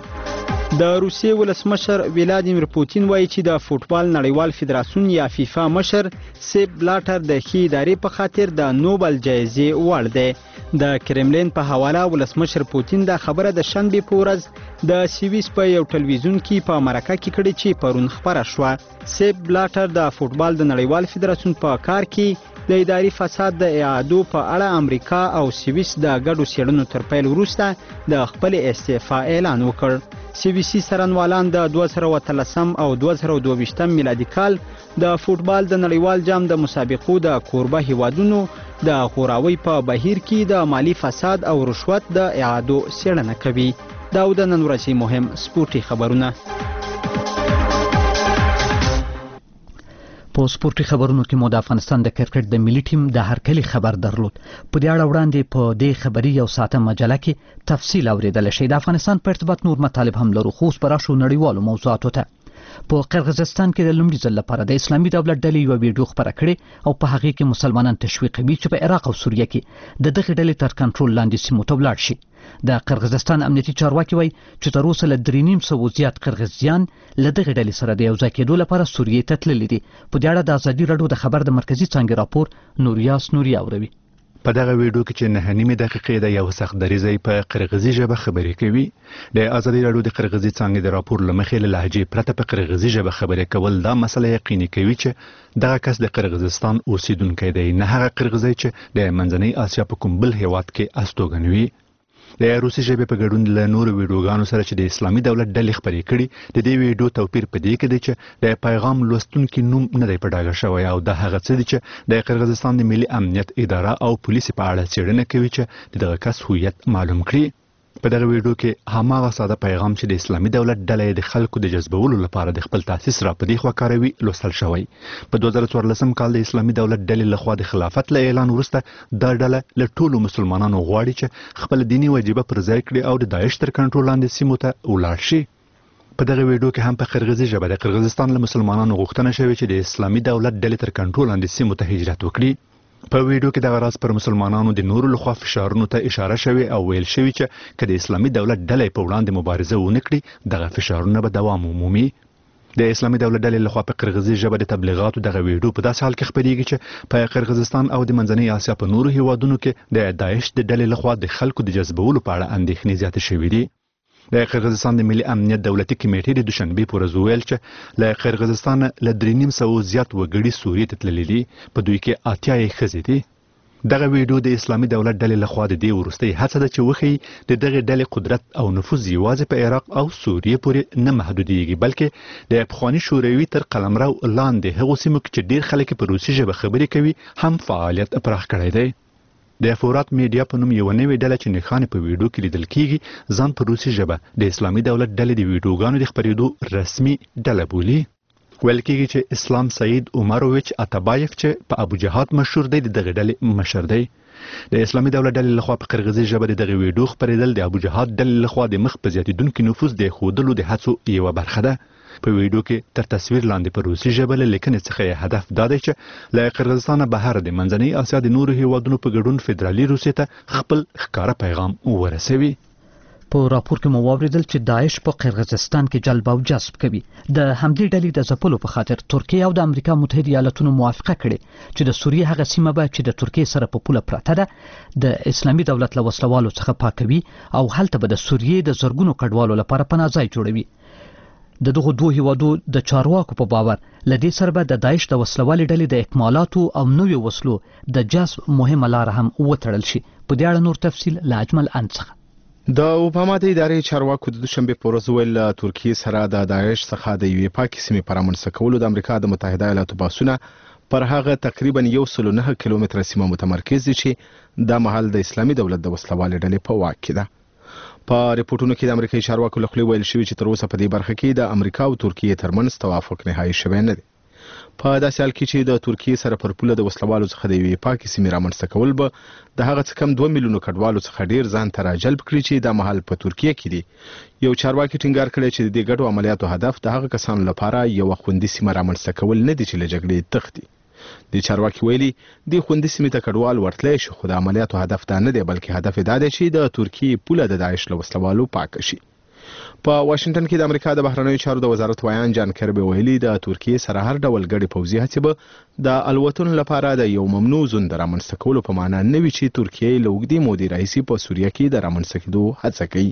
د روسیې ولسمشر ولادیمیر پوتین وایي چې د فوټبال نړیوال فدراسیون یا فیفا مشر سیپ بلاټر د ښې ادارې په خاطر د نوبل جایزې وړ دی. د کرملین په حواله ولسمشر پوتین دا خبره د شنبې په ورځ د سویس په یو ټلویزیون کې په مرکه کې کړې چې پرون خبره شوه. سیپ بلاټر د فوټبال د نړیوال فدراسیون په کار کې د اداري فساد د اعادو په اړه امریکا او سویس د ګډو څېړنو تر پیل وروسته د خپل استعفا اعلان وکړ. سویسي څارنوالان د دوه زره اتلسم او دوه زره دوه ویشتم میلادي کال د فوټبال د نړیوال جام د مسابقو د کوربه هیوادونو د غوراوي په بهیر کې د مالی فساد او رشوت د اعادو څېړنه کوي. دا و د نن ورځې مهم سپورتي خبرونه. په سپورتي خبرونو کې مو د افغانستان د کرکټ د ملي ټیم د هرکلي خبر درلود. په دې اړه وړاندې په دې خبري یو ساعته مجله کې تفصیل اوریدل شي. د افغانستان په ارتباط نور مطالب هم لرو، خو اوس به راشو نړیوالو موضوعاتو ته. په قرغیزستان کې د لومړي ځل لپاره د اسلامي دولت ډلې یو ویډیو خپره کړې او په هغه کې مسلمانان تشویقوي چې په عراق او سوریه کې د دغه ډلې تر کنټرول لاندې سیمو ته ولاړ شي. د قرغیزستان امنیتي چارواکي وایي چې تر اوسه له درې نیم سوو زیات قرغیزیان له دغه ډلې سره د یو ځای کېدو لپاره سوریې ته تللي دي. په دې اړه د ازادي راډیو د خبر د مرکزي څانګې راپور نوریاس نوري اوروي. په دغه ویډیو کې چې نه نیمه دقیقې د یو سخت دریځي په قرغیزي ژبه خبرې کوي. د ازادي راډیو د قرغیزي څانګې د راپور لمخې له لهجې پرته په قرغیزي ژبه خبرې کول دا مسله یقیني کوي چې دغه کس د قرغیزستان اوسیدونکی دی، نه هغه قرغیزي چې د منځنۍ اسیا په کوم بل هیواد کې استوګن وي. د روسي ژبې په ګډون له نورو ویډیوګانو سره چې د اسلامي دولت ډلې خپرې کړي، د دې ویډیو توپیر په دې کې دی چې د پیغام لوستونکي نوم نه دی په ډاګه شوی او د هغه څه دي چې د قرغیزستان د ملي امنیت اداره او پولیس په اړه څېړنه کوي چې دغه کس هویت معلوم کړي. په دغه ویډیو کې هماغه ساده پیغام چې د اسلامي دولت ډلې د خلکو د جذبولو لپاره د خپل تاسیس را په دې خوا کاروي لوستل شوی. په دوه زره څوارلسم کال د اسلامي دولت ډلې لخوا د خلافت له اعلان وروسته دا ډله له ټولو مسلمانانو غواړي چې خپل دیني وجیبه پر ځای کړي او د داعش تر کنټرول لاندې سیمو ته ولاړ شي. په دغه ویډیو کې هم په قرغیزي ژبه د قرغیزستان له مسلمانانو غوښتنه شوې چې د اسلامي دولت ډلې تر کنټرول لاندې سیمو ته هجرت وکړي. په ویډیو کې دغه راز پر مسلمانانو د نورو لخوا فشارونو ته اشاره شوې او ویل شوی چې که د اسلامي دولت ډلې په وړاندې مبارزه ونه کړي دغه فشارونه به دوام ومومي. د اسلامي دولت ډلې لخوا په قرغیزي ژبه د تبلیغاتو دغه ویډیو په داسې حال کې خپرېږي چې په قرغیزستان او د منځنۍ اسیا په نورو هیوادونو کې د داعش د ډلې لخوا د خلکو د جذبولو په اړه اندېښنې زیاتې شوې دي. د قرغیزستان د ملي امنیت دولتي کمیټې د دوشنبه پر ورځ ویل چې له قرغیزستان له درې نیم سوو زیات وګړي سوریې ته تللي دي، په دوی کې اتیا یې ښځې دي. دغه ویډیو د اسلامي دولت ډلې لخوا د دې وروستۍ هڅه ده چې وښیي د دغې ډلې قدرت او نفوذ یوازې په عراق او سوریې پورې نه محدودیږي، بلکې د پخواني شوروي تر قلمرو لاندې هغو سیمو کې چې ډېر خلک په روسي ژبه خبرې کوي هم فعالیت پراخ کړی دی. د فورات میډیا په نوم یو نوې ډله چې نښانې په ویډیو کې لیدل کیږي ځان په روسي ژبه د اسلامي دولت ډلې د ویډیوګانو د خپرېدو رسمي ډله بولي. ویل کېږي چې اسلام سعید عمروویچ اتابایف چې په ابو جهاد مشهور دی د دغه ډلې مشر دی. د اسلامي دولت ډلې لخوا په قرغیزي ژبه د دغه ویډیو خپرېدل د ابو جهاد ډلې لخوا د مخ په زیاتېدونکي نفوذ د ښودلو د هڅو یوه برخه ده. په ویډیو کې تر تصویر لاندې په روسي ژبه له لیکنې څخه یې هدف دا دی چې له قرغیزستانه بهر د منځنۍ اسیا د نورو هیوادونو په ګډون فدرالي روسیې ته خپل ښکاره پیغام ورسوي. په راپور کې مو واوریدل چې داعش په قرغیزستان کې جلب او جذب کوي. د همدې ډلې د ځپلو په خاطر ترکیه او د امریکا متحده ایالاتونو موافقه کړې چې د سوریې هغه سیمه به چې د ترکیه سره په پوله پرته ده د اسلامي دولت له وسلوالو څخه پاکوي او هلته به د سوریې د زرګونو کډوالو لپاره پناه ځای جوړوي. د دغه دوه هیوادو د چارواکو په باور لدې سره به د داعش د وسلوالي ډلې د اکمالاتو او نوې وسلو د جذب مهمه لار هم وتړل شي. په دې اړه نور تفصیل له اجمل انڅخه. د اوباما د ادارې چارواکو د دوشنبه په ورځ ویل ترکیه سره د داعش څخه د یوې پاکې سیمې پر رامنځته کولو د امریکا د متحده ایالاتو باسونه پر هغه تقریبا یو سل نه کیلومتره سیمه متمرکز دي چې د محل د اسلامي دولت د وسلوالي ډلې په واک کې ده. په ریپورتونو کې د امریکایي چارواکو له خوا ویل شوی چې تر اوسه په دې برخه کې د امریکا او ترکیه ترمنځ توافق نهایی شوی نه دی. په داسې حال کې چې د ترکیه سره پر پوله د وسلوالو څخه د یوې پاکې سیمې رامنځته کول به د هغه څه کم دوه میلیونو کډوالو څخه ډیر ځان ته راجلب کړي چې د محل په ترکیه کې دي. یو چارواکي ټینګار کړی چې د دې ګډو عملیاتو هدف د هغه کسانو لپاره یو خوندي سیمه رامنځته کول نه دي چې له جګړې تښتي. د چارواکي ویلي د خوندي سیمې ته کډوال ورتلی شي، خو د عملیاتو هدف دا نه دی بلکې هدف دا دی چې د ترکیه پوله د داعش له وسلوالو پاک شي. په واشنگټن کې د امریکا د بهرنیو چارو د وزارت وایان جان کربي ویلي د ترکیه سره هر ډول ګډې پوځي هڅې به د الوتنو لپاره د یو ممنوع زون د رامنځته کولو په معنا نه وي چې ترکیه له اوږدې مودې راهیسې په سوریه کې د رامنځته کېدو هڅه کوي.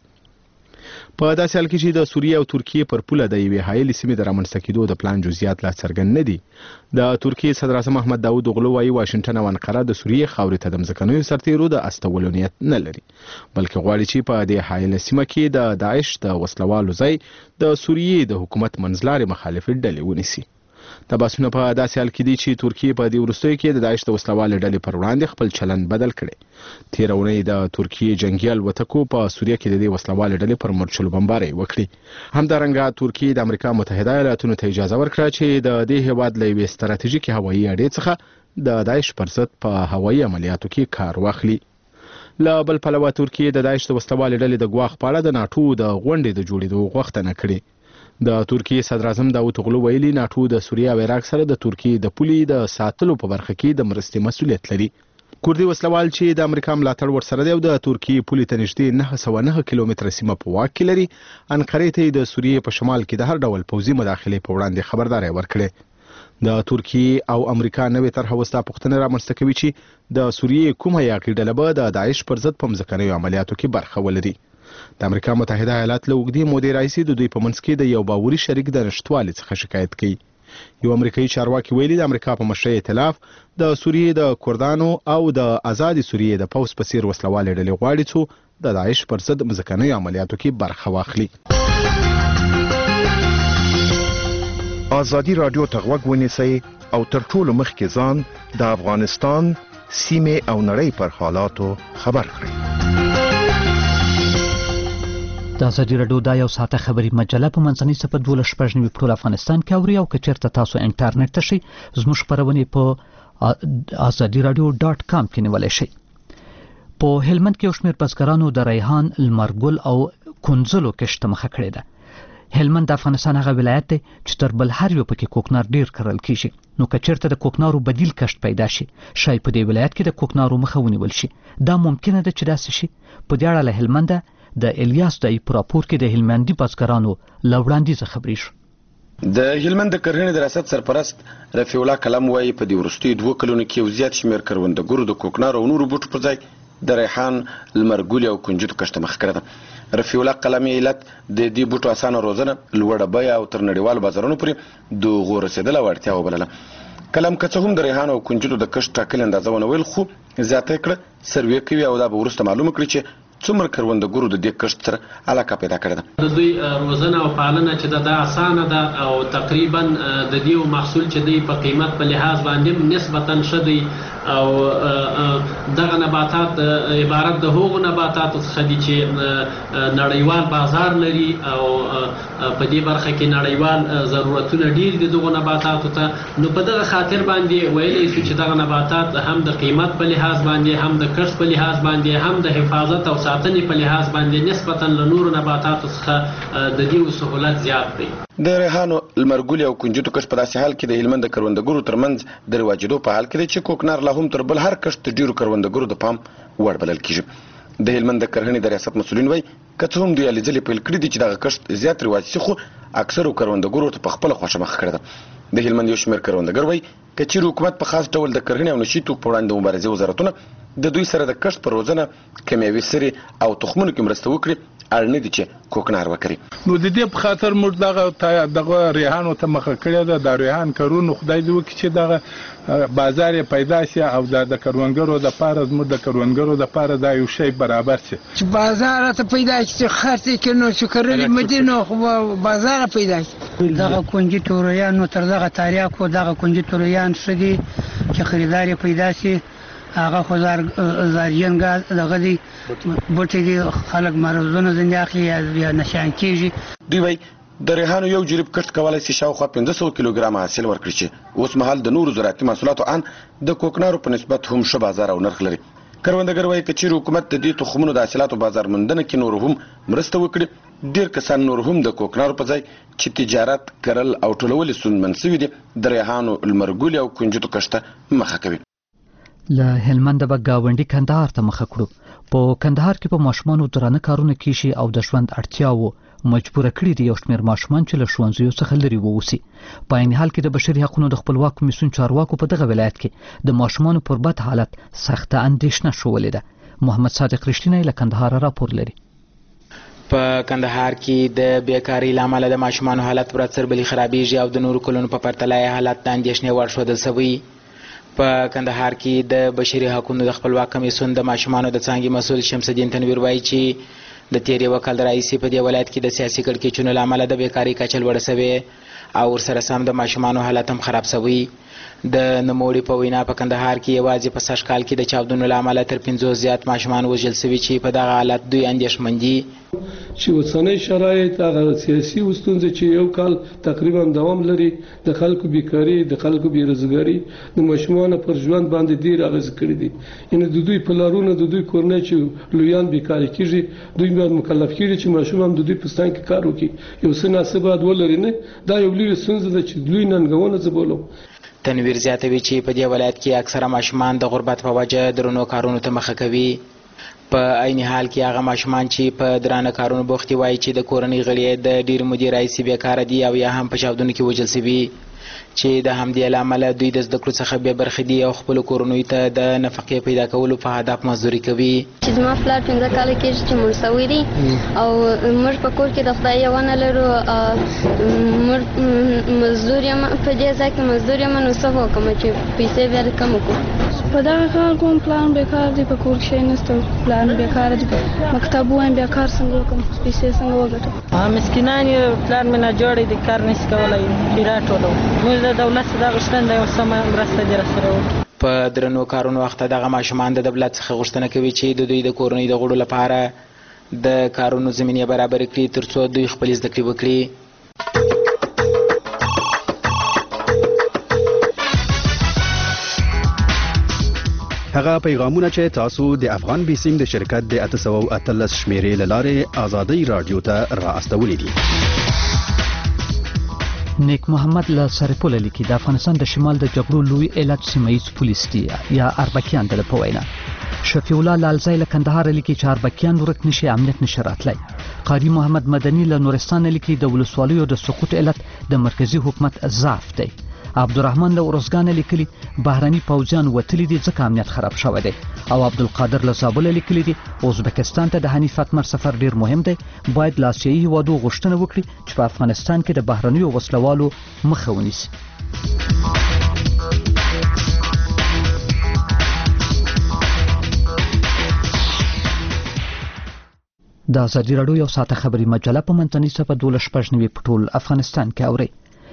په داسې حال کې چې د سوریه او ترکیه پر پوله د یوې حایلې سیمې د رامنځته کېدو د پلان جزئیات لا څرګند نه دي. د ترکیه صدر اعظم احمد داود اوغلو وایي واشنګټن او انقره د سوریې خاورې ته د ځمکنیو سرتیرو د استولو نیت نه لري، بلکې غواړي چې په دې حایله سیمه کې د داعش د وسلوالو ځای د سوریې د حکومت منځلارې مخالفې ډلې ونیسي. د باسونه په داسې حال کې دي چې ترکیه په دې وروستیو کې د داعش د وسلوالې ډلې پر وړاندې خپل چلند بدل کړي. تېره اونۍ د ترکیې جنګي الوتکو په سوریه کې د دې وسلوالې ډلې پر مرچلو بمبارۍ وکړي. همدارنګه ترکیه د امریکا متحده ایالاتونو ته اجازه ورکړه چې د دې هېواد له یوې ستراتیژیکې هوایي اډې څخه د داعش پر ضد په هوایي عملیاتو کې کار واخلي. له بل پلوه ترکیه د داعش د وسلوالې ډلې د ګواښ په اړه د ناټو د غونډې د جوړېدو غوښتنه کړې. د ترکیې صدر اعظم داوود اوغلو ویلي ناټو د سوریه او عراق سره د ترکیې د پولې د ساتلو په برخه کې د مرستې مسؤلیت لري. کوردي وسلوال چې د امریکا ملاتړ ورسره دی او د ترکیې پولې ته نږدې نهه سوه نهه کیلومتره سیمه په واک کې لري، انقرې ته د سوریې په شمال کې د هر ډول پوځي مداخلې په وړاندې خبرداری ورکړې. د ترکیې او امریکا نوې طرحه وستا پوښتنه رامنځته کوي چې د سوریې کومه یاقي ډله به د داعش پر ضد په مځکنیو عملیاتو کې برخه ولري. د امریکا متحده ایالات له اوږدې مودې راهیسې د دوی په منځ کې د یو باوري شریک د نشتوالي څخه شکایت کوي. یو امریکایي چارواکي ویلي د امریکا په مشرۍ ائتلاف د سوریې د کردانو او د آزادې سوریې د پوځ په څیر وسلوالې ډلې غواړي څو د داعش پر ضد مځکنیو عملیاتو کې برخه واخلي. ازادي رادیو ته غوږ ونیسئ او تر ټولو مخکې ځان د افغانستان سیمې او نړۍ پر حالاتو خبر کړئ. د ازادي راډیو دا یو ساعته خبري مجله په منځنۍ صفحه دولس شپږ نوي په ټول افغانستان کې اوري او که چېرته تاسو انټرنیټ ته شئ زموږ خپرونې په ازادي راډیو ډاټ کام کې نیولی شئ. په هلمند کې یو شمېر بزګرانو د ریحان، لمرګل او کونځلو کښت ته مخه کړې ده. هلمند د افغانستان هغه ولایت دی چې تر بل هر یو پکې کوکنار ډیر کرل کیږي. نو که چېرته د کوکنارو بدیل کښت پیدا شي شاید په دې ولایت کې د کوکنارو مخه ونیول شي. دا ممکنه ده چې داسې شي. په دې اړه له هلمنده د الیاس دای په راپور کې د هلمندي بزګرانو له وړاندیزه خبرې شو. د هلمند د کرهڼې د ریاست سرپرست رفیع الله کلم وایي په دې وروستیو دوه کلونو کې یو زیات شمېر کروندګرو د کوکنارو او نورو بوټو پر ځای د ریحان، لمرګلي او کنجدو کښت ته مخه کړې ده. رفیع الله کلم یې علت د دې بوټو اسانه روزنه، لوړه بیه او تر نړیوالو بازارونو پورې د هغو رسېدل او اړتیا وبلله. کلم که څه هم د ریحان او کنجدو د کښت ټاکلې اندازه ونه ویل، خو زیاته کړه سروې کوي او دا به وروسته معلومه کړي چې څومره کروندګرو د دې کښت سره علاقه پیدا کړې ده. د دوی روزنه او پالنه چې ده دا اسانه ده او تقریبا د دې محصول چې دی په قیمت په لحاظ باندې نسبتا ښه دی او دغه نباتات عبارت د هغو نباتاتو څخه دي چې نړیوال بازار لري او په دې برخه کې نړیوال ضرورتونه ډیر دي دغو نباتاتو ته. نو په دغه خاطر باندې ویلی شو چې دغه نباتات هم د قیمت په لحاظ باندې، هم د کښت په لحاظ باندې، هم د حفاظت او ساتنې په لحاظ باندې نسبتا له نورو نباتاتو څخه د دې سهولت زیات دی. د ریحانو، لمرګلي او کنجدو کښت په داسې حال کې د هلمند د کروندګرو ترمنځ د رواجېدو په حال کې دی چې کوکنار لا هم تر بل هر کښت د ډیرو کروندګرو د پام وړ بلل کیږي. د هلمند د کرهڼې د ریاست مسؤلین وایي که څه هم دوی هلې ځلې پیل کړي دي چې دغه کښت زیات رواج شي، خو اکثرو کروندګرو ته په خپله خوښه مخه کړې ده. د هلمند یو شمېر کروندګر وایي که چیرې حکومت په خاص ډول د کرهڼې او نشي توکو په وړاندې د مبارزې وزارتونه د دوی سره د کښت په روزنه، کیمیاوي سرې او تخمونو کې مرسته وکړي، اړینه دي چې کوکنار وکړي. نو د دې په خاطر موږ دغه دغه ریحانو ته مخه کړې ده. د ریحان کرونو خدای دې وکړي چې دغه بازار یې پیدا شي او د کروندګرو دپاره زموږ د کروندګرو دپاره دا یو شی برابر شي چې بازار ته پیدا شي، چې خرڅ یې کړي نو چې کرلې مدینو خو بازار پیدا شي. دغه کنجي توریان نو تر دغه تاریاکو دغه کنجي توریان ښه دي چې خریدار یې پیدا شي. هغه خو زاریان ګاز دغه دي بوټي دي، خلک مرضونه ځینې اخلي یا نشان کېږي. دوی وایي د ریحانو یو جریب کښت کولی شي شاوخوا پنځه سوه کیلوګرامه حاصل ورکړي چې اوس مهال د نورو زراعتي محصولاتو ان د کوکنارو په نسبت هم ښه بازار او نرخ لري. کروندګر وایي که چیرې حکومت د دې تخمونو د حاصلاتو بازار موندنه کې نور هم مرسته وکړي، ډېر کسان نور هم د کوکنارو په ځای چې تجارت، کرل او ټولول یې ستونزمن سوي دي د ریحانو، لمرګلي او کنجدو کښت ته مخه کوي. له هلمند به ګاونډي کندهار ته مخه کړو. په کندهار کې په ماشومانو درانه کارونه کیږي او د ژوند اړتیاوو مجبوره کړي دي یو شمېر ماشومان چې له ښوونځیو څخه لرې واوسي. په عین حال کې د بشري حقوقو د خپلواک کمیسیون چارواکو په دغه ولایت کې د ماشومانو پر بد حالت سخته اندېښنه ښوولې ده. محمد صادق رښتینی له کندهار راپور لري. په کندهار کې د بیکارۍ له امله د ماشومانو حالت ورځ تر بلې خرابېږي او د نورو کلونو په پرتله یې حالت د اندېښنې وړ ښودل شوی. په کندهار کې د بشري حقوقو د خپلواک کمیسیون د ماشومانو د څانګې مسؤل شمس الدین تنویر وایي چې د تیر یو کال راهیسې په دې ولایت کې د سیاسي کړکېچونو له امله د بیکارۍ کچه لوړه سوې او ورسره سم د ماشومانو حالت هم خراب سوی. د نوموړي په وینا په کندهار کې یوازې په سږ کال کې د چاودنو له امله تر پنځوس زیات ماشومان وژل سوي چې په دغه حالت دوی اندېښمن دي چې اوسنۍ شرایط هغه سیاسي ستونزې چې یو کال تقریبا دوام لري د خلکو بیکاري د خلکو بیروزګاري د ماشومانو پر ژوند باندې ډیر اغېز کړی دي. ان د دوی پلارونه د دوی کورنۍ چې لویان بیکاري کیږي دوی باید مکلف کیږي چې ماشوم هم د دوی په ستان کې کار وکړي. یو څه ناسبات ولري نه دا یو لوی ستونزه ده چې لوی ننګونه زبولو. تنویر زیاتوي چې په دې ولایت کې اکثره ماشومان د غربت په وجه درنو کارونو ته مخه کوي. په عین حال کې هغه ماشومان چې په درانه کارونو بوخت وي چې د کورنۍ غړي د ډیر مدیر راځي بیکاره دي او یا هم په چاودنو کې وژل شوي چې د همدې له امله دوی د زده کړو څخه بې برخې دي او خپلو کورنیو ته د نفقې پیدا کولو په هدف مزدوري کوي. چې زما پلار پنځه کاله کېږي چې مړ سوی دی او موږ په کور کې د خدای یوه نه لرو. موږ مزدور یم په دې ځای کې مزدور یم نو څه وکړم چې پیسې بیا کم وکړو. په دغه کار کوم پلان بیکار دی په کور کې شی نشته پلان بیکار دی مکتب وایم بیا کار څنګه وکړم پیسې څنګه وګټم. مسکینان یې پلان مې ناجوړی دی کار نشي کولی پې راټولو موږ د دولت څخه غوښتنه ده یو سمه مرسته دې راسره وکړي. په درنو کارونو وخته دغه ماشومان د دولت څخه غوښتنه کوي چې د دوی د کورنۍ د غړو لپاره د کارونو زمینې برابرې کړي تر څو دوی خپلې زده کړې وکړي. هغه پیغامونه چې تاسو د افغان بیسیم د شرکت د اته سوه او اتلس شمیرې له لارې ازادۍ راډیو ته را استولي دي. نیک محمد له سرپل لیکي د افغانستان د شمال د جګړو لوی علت سیمه‌ییز پولیس دي یا اربکیان د په وینا. شفیع الله لالزی له کندهار لیکي چې اربکیان ورک نشي امنیت نشي راتلی. قاری محمد مدني له نورستان لیکي د ولسوالیو د سقوط علت د مرکزی حکومت ضعف دی. عبدالرحمن له ورزګان لیکلي بهرني پوځیان وتلي دي ځکه امنیت خراب شوی دی. او عبدالقادر له زابل لیکلي دي ازبکستان ته د حنیف اتمر سفر ډیر مهم دی باید له آسیایي هیوادو غوښتنه وکړي چې په افغانستان کې د بهرنیو وسلوالو مخه ونیسي. د ازادي راډیو یو ساعته خبري مجله په منځنۍ صفحه دولس شپږ نوي په ټول افغانستان کې اوري.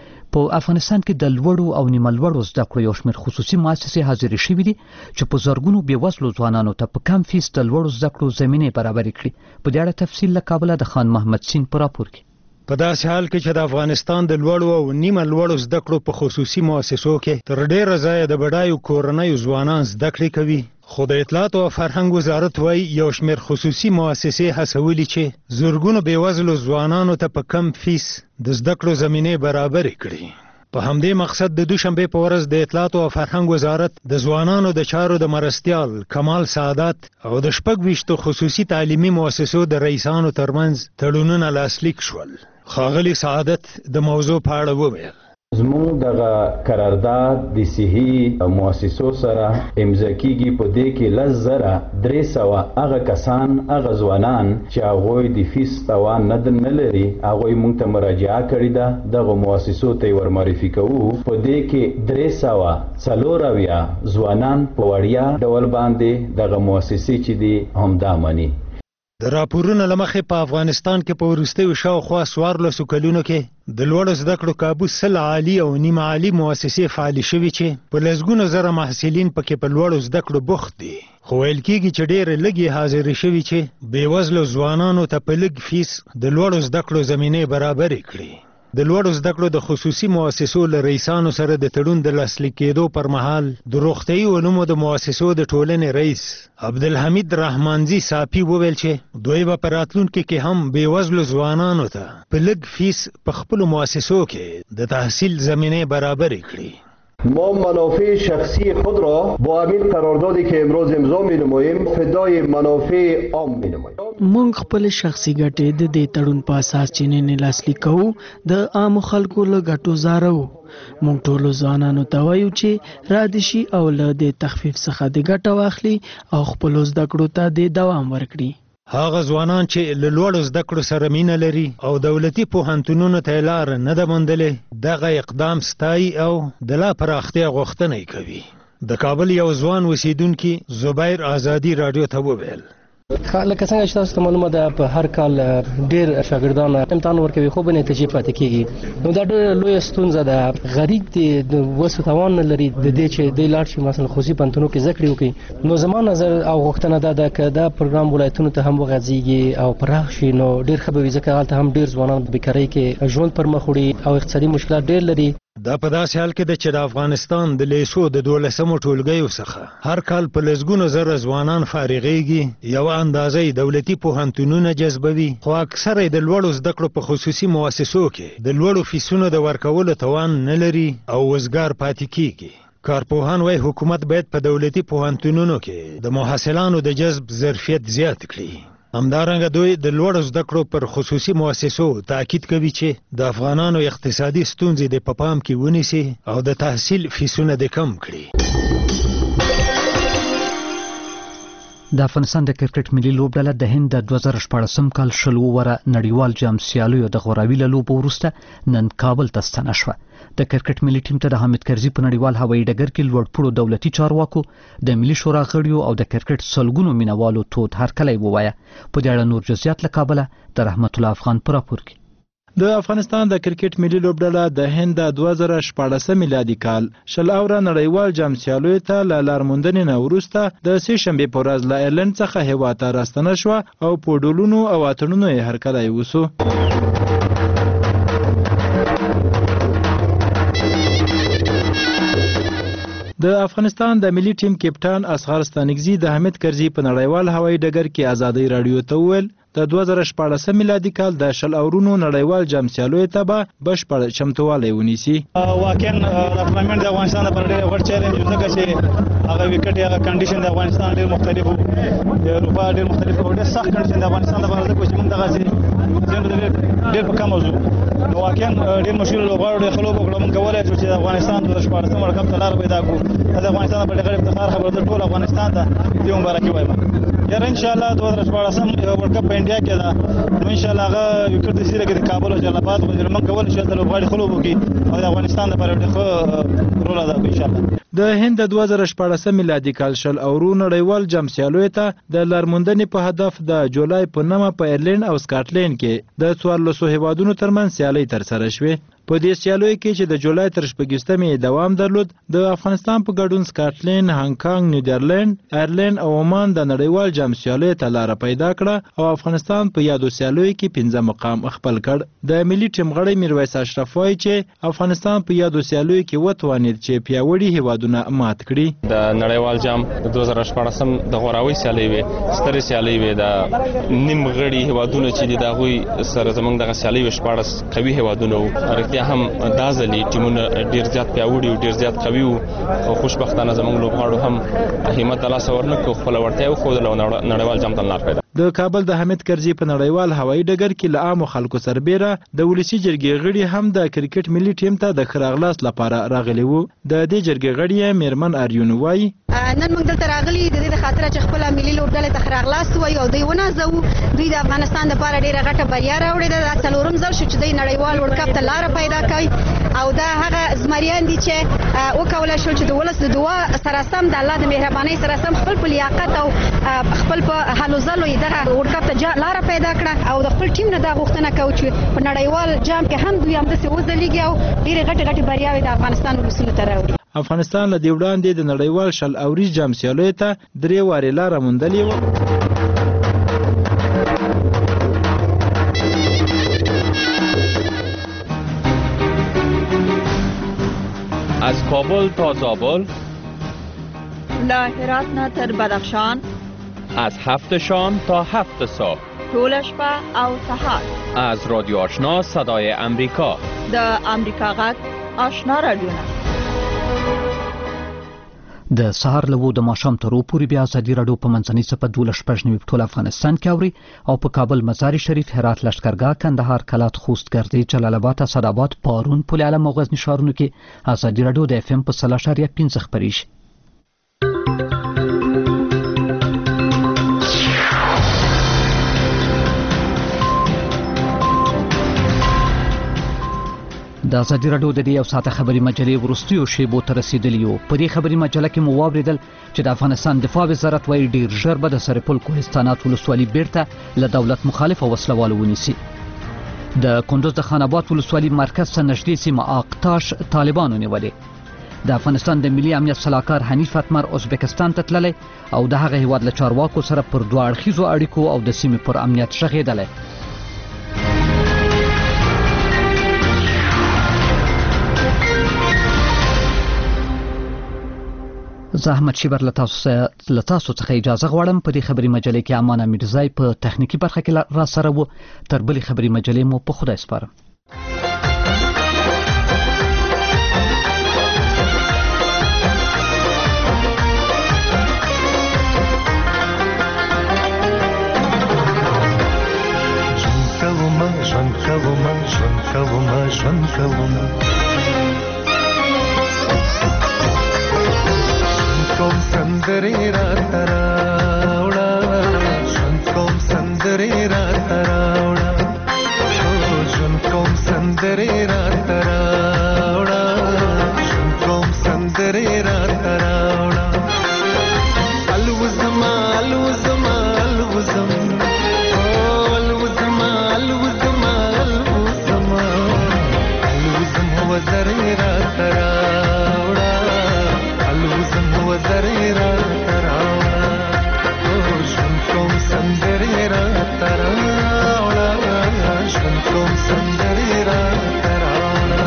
په افغانستان کې د لوړو او نیمه لوړو زده کړو یو شمېر خصوصي مؤسسې حاضرې شوې دي چې په زرګونو بېوزلو ځوانانو ته په کم فیس د لوړو زده کړو زمینې برابرې کړي. په دې اړه تفصیل له کابله د خان محمد سین په راپور کې. په داسې حال کې چې د افغانستان د لوړو او نیمه لوړو زده کړو په خصوصي مؤسسو کې تر ډېره ځایه د بډایو کورنیو ځوانان زده کړې کوي، خو د اطلاعات او فرهنګ وزارت وایي یو شمېر خصوصي مؤسسې هڅولي چې زرګونو بېوزلو ځوانانو ته په کم فیس د زده کړو زمینې برابرې کړي. په همدې مقصد د دوشنبې په ورځ د اطلاعات او فرهنګ وزارت د ځوانانو د چارو د مرستیال کمال سعادت او د شپږ ویشتو خصوصي تعلیمي مؤسسو د رئیسانو ترمنځ تړونونه لاسلیک شول. ښاغلي سعادت د موضوع په اړه وویل. زموږ دغه قرارداد د صحي مؤسسو سره امضا کیږي په دې کې لس زره درې سوه هغه کسان هغه ځوانان چې هغوی د فیس توان نه لري هغوی موږ ته مراجعه کړې ده دغه مؤسسو ته یې ورمعرفي کوو. په دې کې درې سوه څلور اویا ځوانان په وړیا ډول باندې دغه مؤسسې چې دي همدا مني. د راپورونو له مخې په افغانستان کې په وروستیو شاوخوا څوارلسو کلونو کې د لوړو زده کړو کابو سل عالي او نیمه عالي مؤسسې فعالې شوي چې په لسګونو زره محصلین پکې په لوړو زده کړو بوخت دي. خو ویل کېږي چې ډېرې لږې حاضرې شوي چې بېوزلو ځوانانو ته په لږ فیس د لوړو زده کړو زمینې برابرې کړي. د لوړو زده کړو د خصوصي مؤسسو له رئیسانو سره د تړون د لاسلیک کېدو پر مهال د روغتیايي علومو د مؤسسو د ټولنې رئیس عبدالحمید رحمانزي صافي وویل چې دوی به په راتلونکي کې هم بېوزلو ځوانانو ته په لږ فیس په خپلو مؤسسو کې د تحصیل زمینه برابرې کړي. ما منافع شخصی خود را با همین قراردادی که امروز امضا می‌نماییم فدای منافع عام می‌نماییم. موږ خپل شخصي ګټې د دې تړون په اساس چینه لاسلیک کوو د عام خلکو له ګټو زارو. موږ ټول ځوانانو ته وایو چې را دي شي او له دې تخفیف څخه د ګټه واخلي او خپل زده کړو ته د دوام ورکړي. هغه ځوانان چې له لوړو زده کړو سره مینه لري او دولتي پوهنتونونو ته لاره نه ده موندلې دغه اقدام ستایي او د لا پراختیا غوښتنه یې کوي. د کابل یو ځوان اوسیدونکي زبیر ازادي راډیو ته وویل. لکه څنګه چې تاسو ته معلومه ده په هر کال ډیر شاګردان امتحان ورکوي خو به نتیجې پاتې کیږي نو دا ډېر لوی ستونزه ده غریب دی د وسو توان نه لري د دې چې د لاړ شي مثلا خصوصي پنتونو کې ذکر وکړي نو زموږ نظر او غوښتنه ده د کدا پروګرام ولایتونو ته هم وغځيږي او پراخ شي نو ډیر ښه به ځکه حالت هم ډیر ځوانان بیکاری کې ژوند پر مخ وړي او اقتصادي مشکلات ډیر لري دا په داسې حال کې ده چې د افغانستان د لیسو د دولسمو ټولګیو څخه هر کال په لسګونو زره ځوانان فارغېږي یوه اندازه دولتي پوهنتونونه جذبوي خو اکثره د لوړو زده کړو په خصوصي مؤسسو کې د لوړو فیسونو د ورکولو توان نه لري او وزګار پاتې کیږي کارپوهان وايي حکومت باید په دولتي پوهنتونونو کې د محصلانو د جذب ظرفیت زیات کړي همدارنګه دوی د لوړو زده کړو پر خصوصي مؤسسو تاکید کوي چې د افغانانو اقتصادي ستونزې د په پام کې ونیسي او د تحصیل فیسونه د کم کړي د افغانستان د کرکټ ملي لوبډله د هند د دوه زره شپاړسم کال شل اووره نړیوال جام سیالیو د غوراوي له لوبو وروسته نن کابل ته ستنه شوه د کرکټ ملي ټیم ته د حامد کرزي په نړیوال هوایي ډګر کې لوړپوړو دولتي چارواکو د ملي شورا غړیو او د کرکټ سلګونو مینوالو تود هرکلی ووایه په دې اړه نور جزئیات له کابله د رحمت الله افغان په راپور کې د افغانستان د کرکټ ملي لوبډله د هند د دوه زره شپاړسم میلادي کال شل اوره نړیوال جام سیالیو ته له لارموندنې نه وروسته د سې شنبې په ورځ له ایرلند څخه هیواد ته راستنه شوه او په ډولونو او اتڼونو یې هرکلی وسو د افغانستان د ملي ټیم کپټان اصغر ستانکزي د حامد کرزي په نړیوال هوایي ډګر کې ازادۍ راډیو ته وویل د دوه زره شپاړسم میلادي کال د شل اورونو نړیوال جام سیالیو ته به بشپړ چمتووالی ونیسي واقعا د ټورنمنټ د افغانستان لپاره ډېر غوړ چیلنج و ځکه چې هغه وکټ هغه کنډیشن د افغانستان ډېر مختلف وو د اروپا ډېر مختلف وو ډېر سخت کنډیشن د افغانستان لپاره ځکه چې موږ دغسې ځینې ډېر په کم وځو نو واقعا ډېر مشکل لوبغاړو ډېر ښه لوبه وکړه موږ کولی شو چې د افغانستان د شپاړسم ورلډ کپ ته لاره پیدا کړو د افغانستان لپاره ډېر افتخار خبره ده ټول افغانستان ته دې مبارکي وایم یاره انشاءالله دوه زره شپاړسم ورلډ کپ په انډیا کې ده نو انشاءالله هغه وکټ د سیره کې د کابل او جلال آباد غوندې موږ کولی شو د لوبغاړي ښه لوبه وکړي او د افغانستان لپاره ډېر ښه رول ادا کړي انشاءالله د هند د دوه زره شپاړسم میلادي کال شل اورو نړیوال جام سیالیو ته د لارموندنې په هدف د جولای په نهمه په ایرلند او سکاټلند کې د څوارلسو هیوادونو ترمنځ سیالۍ ترسره شوې په دې سیالیو کې چې د جولای تر شپږیشتمې دوام درلود د افغانستان په ګډون سکاټلند، هانګ کانګ، نیدرلند، ایرلند او عمان د نړیوال جام سیالیو ته لاره پیدا کړه او افغانستان په یادو سیالیو کې پنځه مقام خپل کړ. د ملي ټیم غړی میرویس اشرف وایي چې افغانستان په یادو سیالیو کې وتوانید چې پیاوړي هیوادونه مات کړي. د نړیوال جام د دوه زره شپاړسم د غوراوي سیالۍ وې سترې سیالۍ وې د نیم غړي هیوادونه چې دي د هغوی سره زموږ دغه سیالۍ وې شپاړس قوي هیوادونه وو. یا هم دا ځلې ټیمونه ډېر زیات پیاوړي او ډېر زیات قوي وو او خوشبختانه زموږ لوبغاړو هم همت د لاسه ورنکړو خپله وړتیا وښودله او نړیوال جام ته لار پیدا. د کابل د حامد کرزي په نړیوال هوایي ډګر کې له عامو خلکو سربیره د ولسي جرګې غړي هم د کرکټ ملي ټیم ته د ښه راغلاست لپاره راغلي وو. د دې جرګې غړي میرمن اریون وایي نن موږ دلته راغلي د دې خاطر چې خپل ملي لوبډلې ته ښه راغلاست وایو او دوی ونازو. دوی د افغانستان لپاره ډېره غټه بریا راوړې ده. دا څلورم ځل شو چې دوی نړیوال ورلډ کپ ته لاره پیدا کوي او دا هغه زمریان دي چې وکولی شول چې د ولس د دعا سره سم د الله د مهربانۍ سره سم خپل په لیاقت او خپل په هلو ځلو یې دغه ورلډ کپ ته لاره پیدا کړه او د خپل ټیم نه دا غوښتنه کوو چې په نړیوال جام کې هم دوی همداسې وځلیږي او ډېرې غټې غټې بریاوې د افغانستان ولسونو ته راوړي. افغانستان له دې وړاندې د نړیوال شل اوريز جام سیالیو ته درې وارې لاره موندلې وه. از کابل تا زابل، له هرات نه تر بدخشان، از هفت شام تا هفت صبح، طول شپه او سحر، از رادیو آشنا صدای امریکا، د امریکا غږ آشنا رادیو نه. د سهار له د ماښام تر پورې بیا ازادي راډیو په منځنۍ څپه دولس شپږ نوي په ټول افغانستان کې اوري او په کابل، مزار شریف، هرات، لښکرګاه، کندهار، کلات، خوست، ګردې، جلال آباد، اسداباد، پارون، پل علم او غزني ښارونو کې ازادي راډیو د اف ام په سل اعشاریه پنځه خپرېږي. د ازادي راډیو د دې یو ساعته خبري مجلې وروستیو شیبو ته رسیدلی یو. په دې خبري مجله کې مو واوریدل چې د افغانستان دفاع وزارت وايي ډیر ژر به د سرپل کوهستانات ولسوالي بیرته له دولت مخالف او وسلوالو ونیسي. د کندوز د خان آباد ولسوالي مرکز ته نږدې سیمه آقتاش طالبانو نیولې. د افغانستان د ملي امنیت سلاکار حنیف اتمر ازبکستان ته تللی او د هغه هیواد له چارواکو سره پر دوه اړخیزو اړیکو او د سیمې پر امنیت شغېدلی. زه احمد شیبر له تاسو څخه اجازه غواړم. په دې خبري مجلې کې امانه میرزای په تخنیکی برخه کې را سره وو. تر بلې خبري مجلې مو په خدای سپارم. ژوند کومه ژوند کومه ژوند کومه کوم سندرې راته راوړه ژوند کوم سندرې راته راوړه ژوند کوم سندرې راته راوړه ژوند کوم سندرې راته راوړه الوزما الوزما الوزم وزرې راته راوړه الوزم وزرې راته راوړه ژوند کوم سندرې راته راوړه ژوند کوم سندرې راته راوړه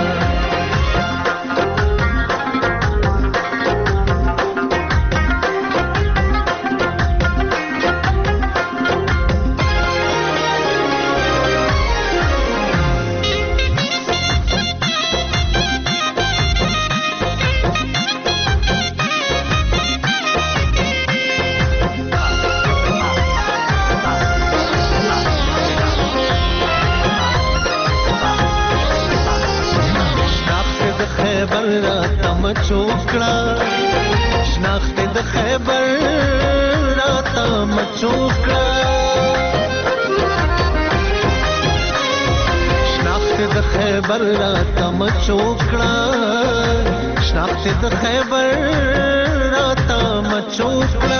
چوکړه شناخت د خیبر راته مچوکړه شناخت د خیبر راته مچوکړه شناخت د خیبر راته مچوکړه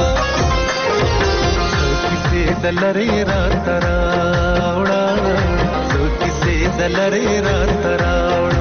کیسې د لری راته راوړه کیسې د لری راته راوړه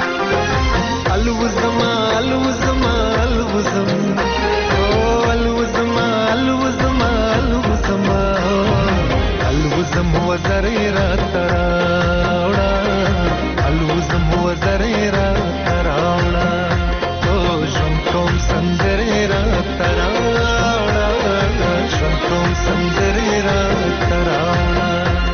الوزما الوزما الوزم الوزما الوزما الوزما الوزم وزرې راته راوړه الوزم وزرې راته راوړه ژوند کوم سندرې راته راوړه ژوند کوم سندرې راته راوړه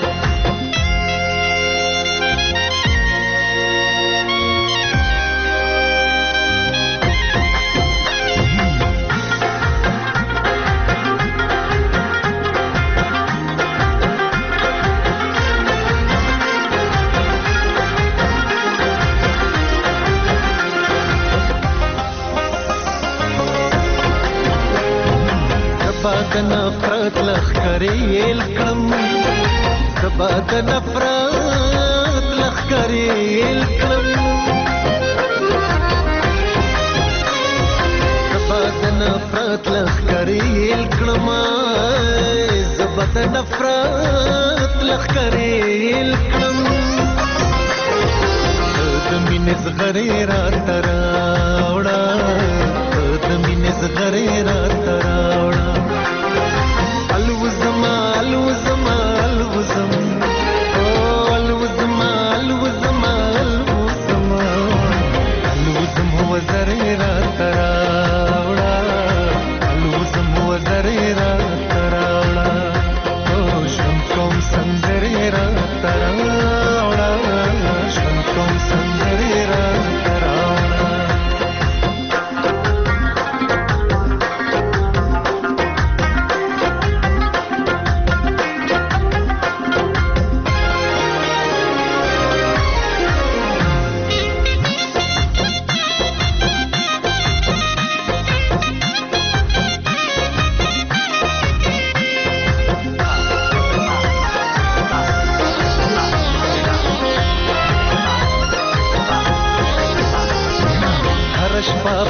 د نفرت لخکرې یل کړم زبا د نفرت لخکرې یل کړم زبا د نفرت لخکرې یل کړم زبا د نفرت لخکرې یل کړم د مینې زغرې راته راوړه د مینې زغرې راته راوړه الوزما الوزما الوزم الوزما الوزما الوزما الوزم وزرې راته راوړه الوزم وزرې راته راوړه ژوند کوم سندرې راته راوړه ژوند کوم سندرې راته راوړه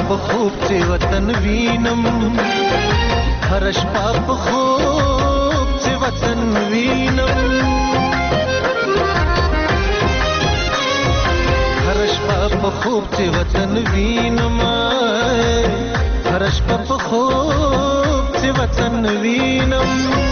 په خوب چې وطن وینم هر شپه په خوب چې وطن وینم هر شپه په خوب چې وطن وینم هر شپه په خوب چې وطن وینم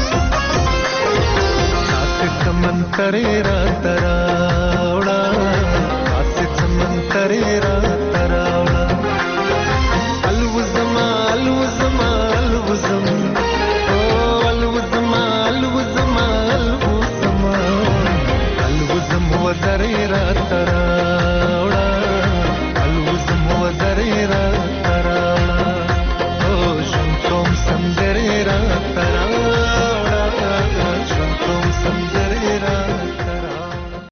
کمن کرے را تراوڑا آسد من کرے را تراوڑا الوزما الوزما الوزم او الوزما الوزما الوزما الوزم و درے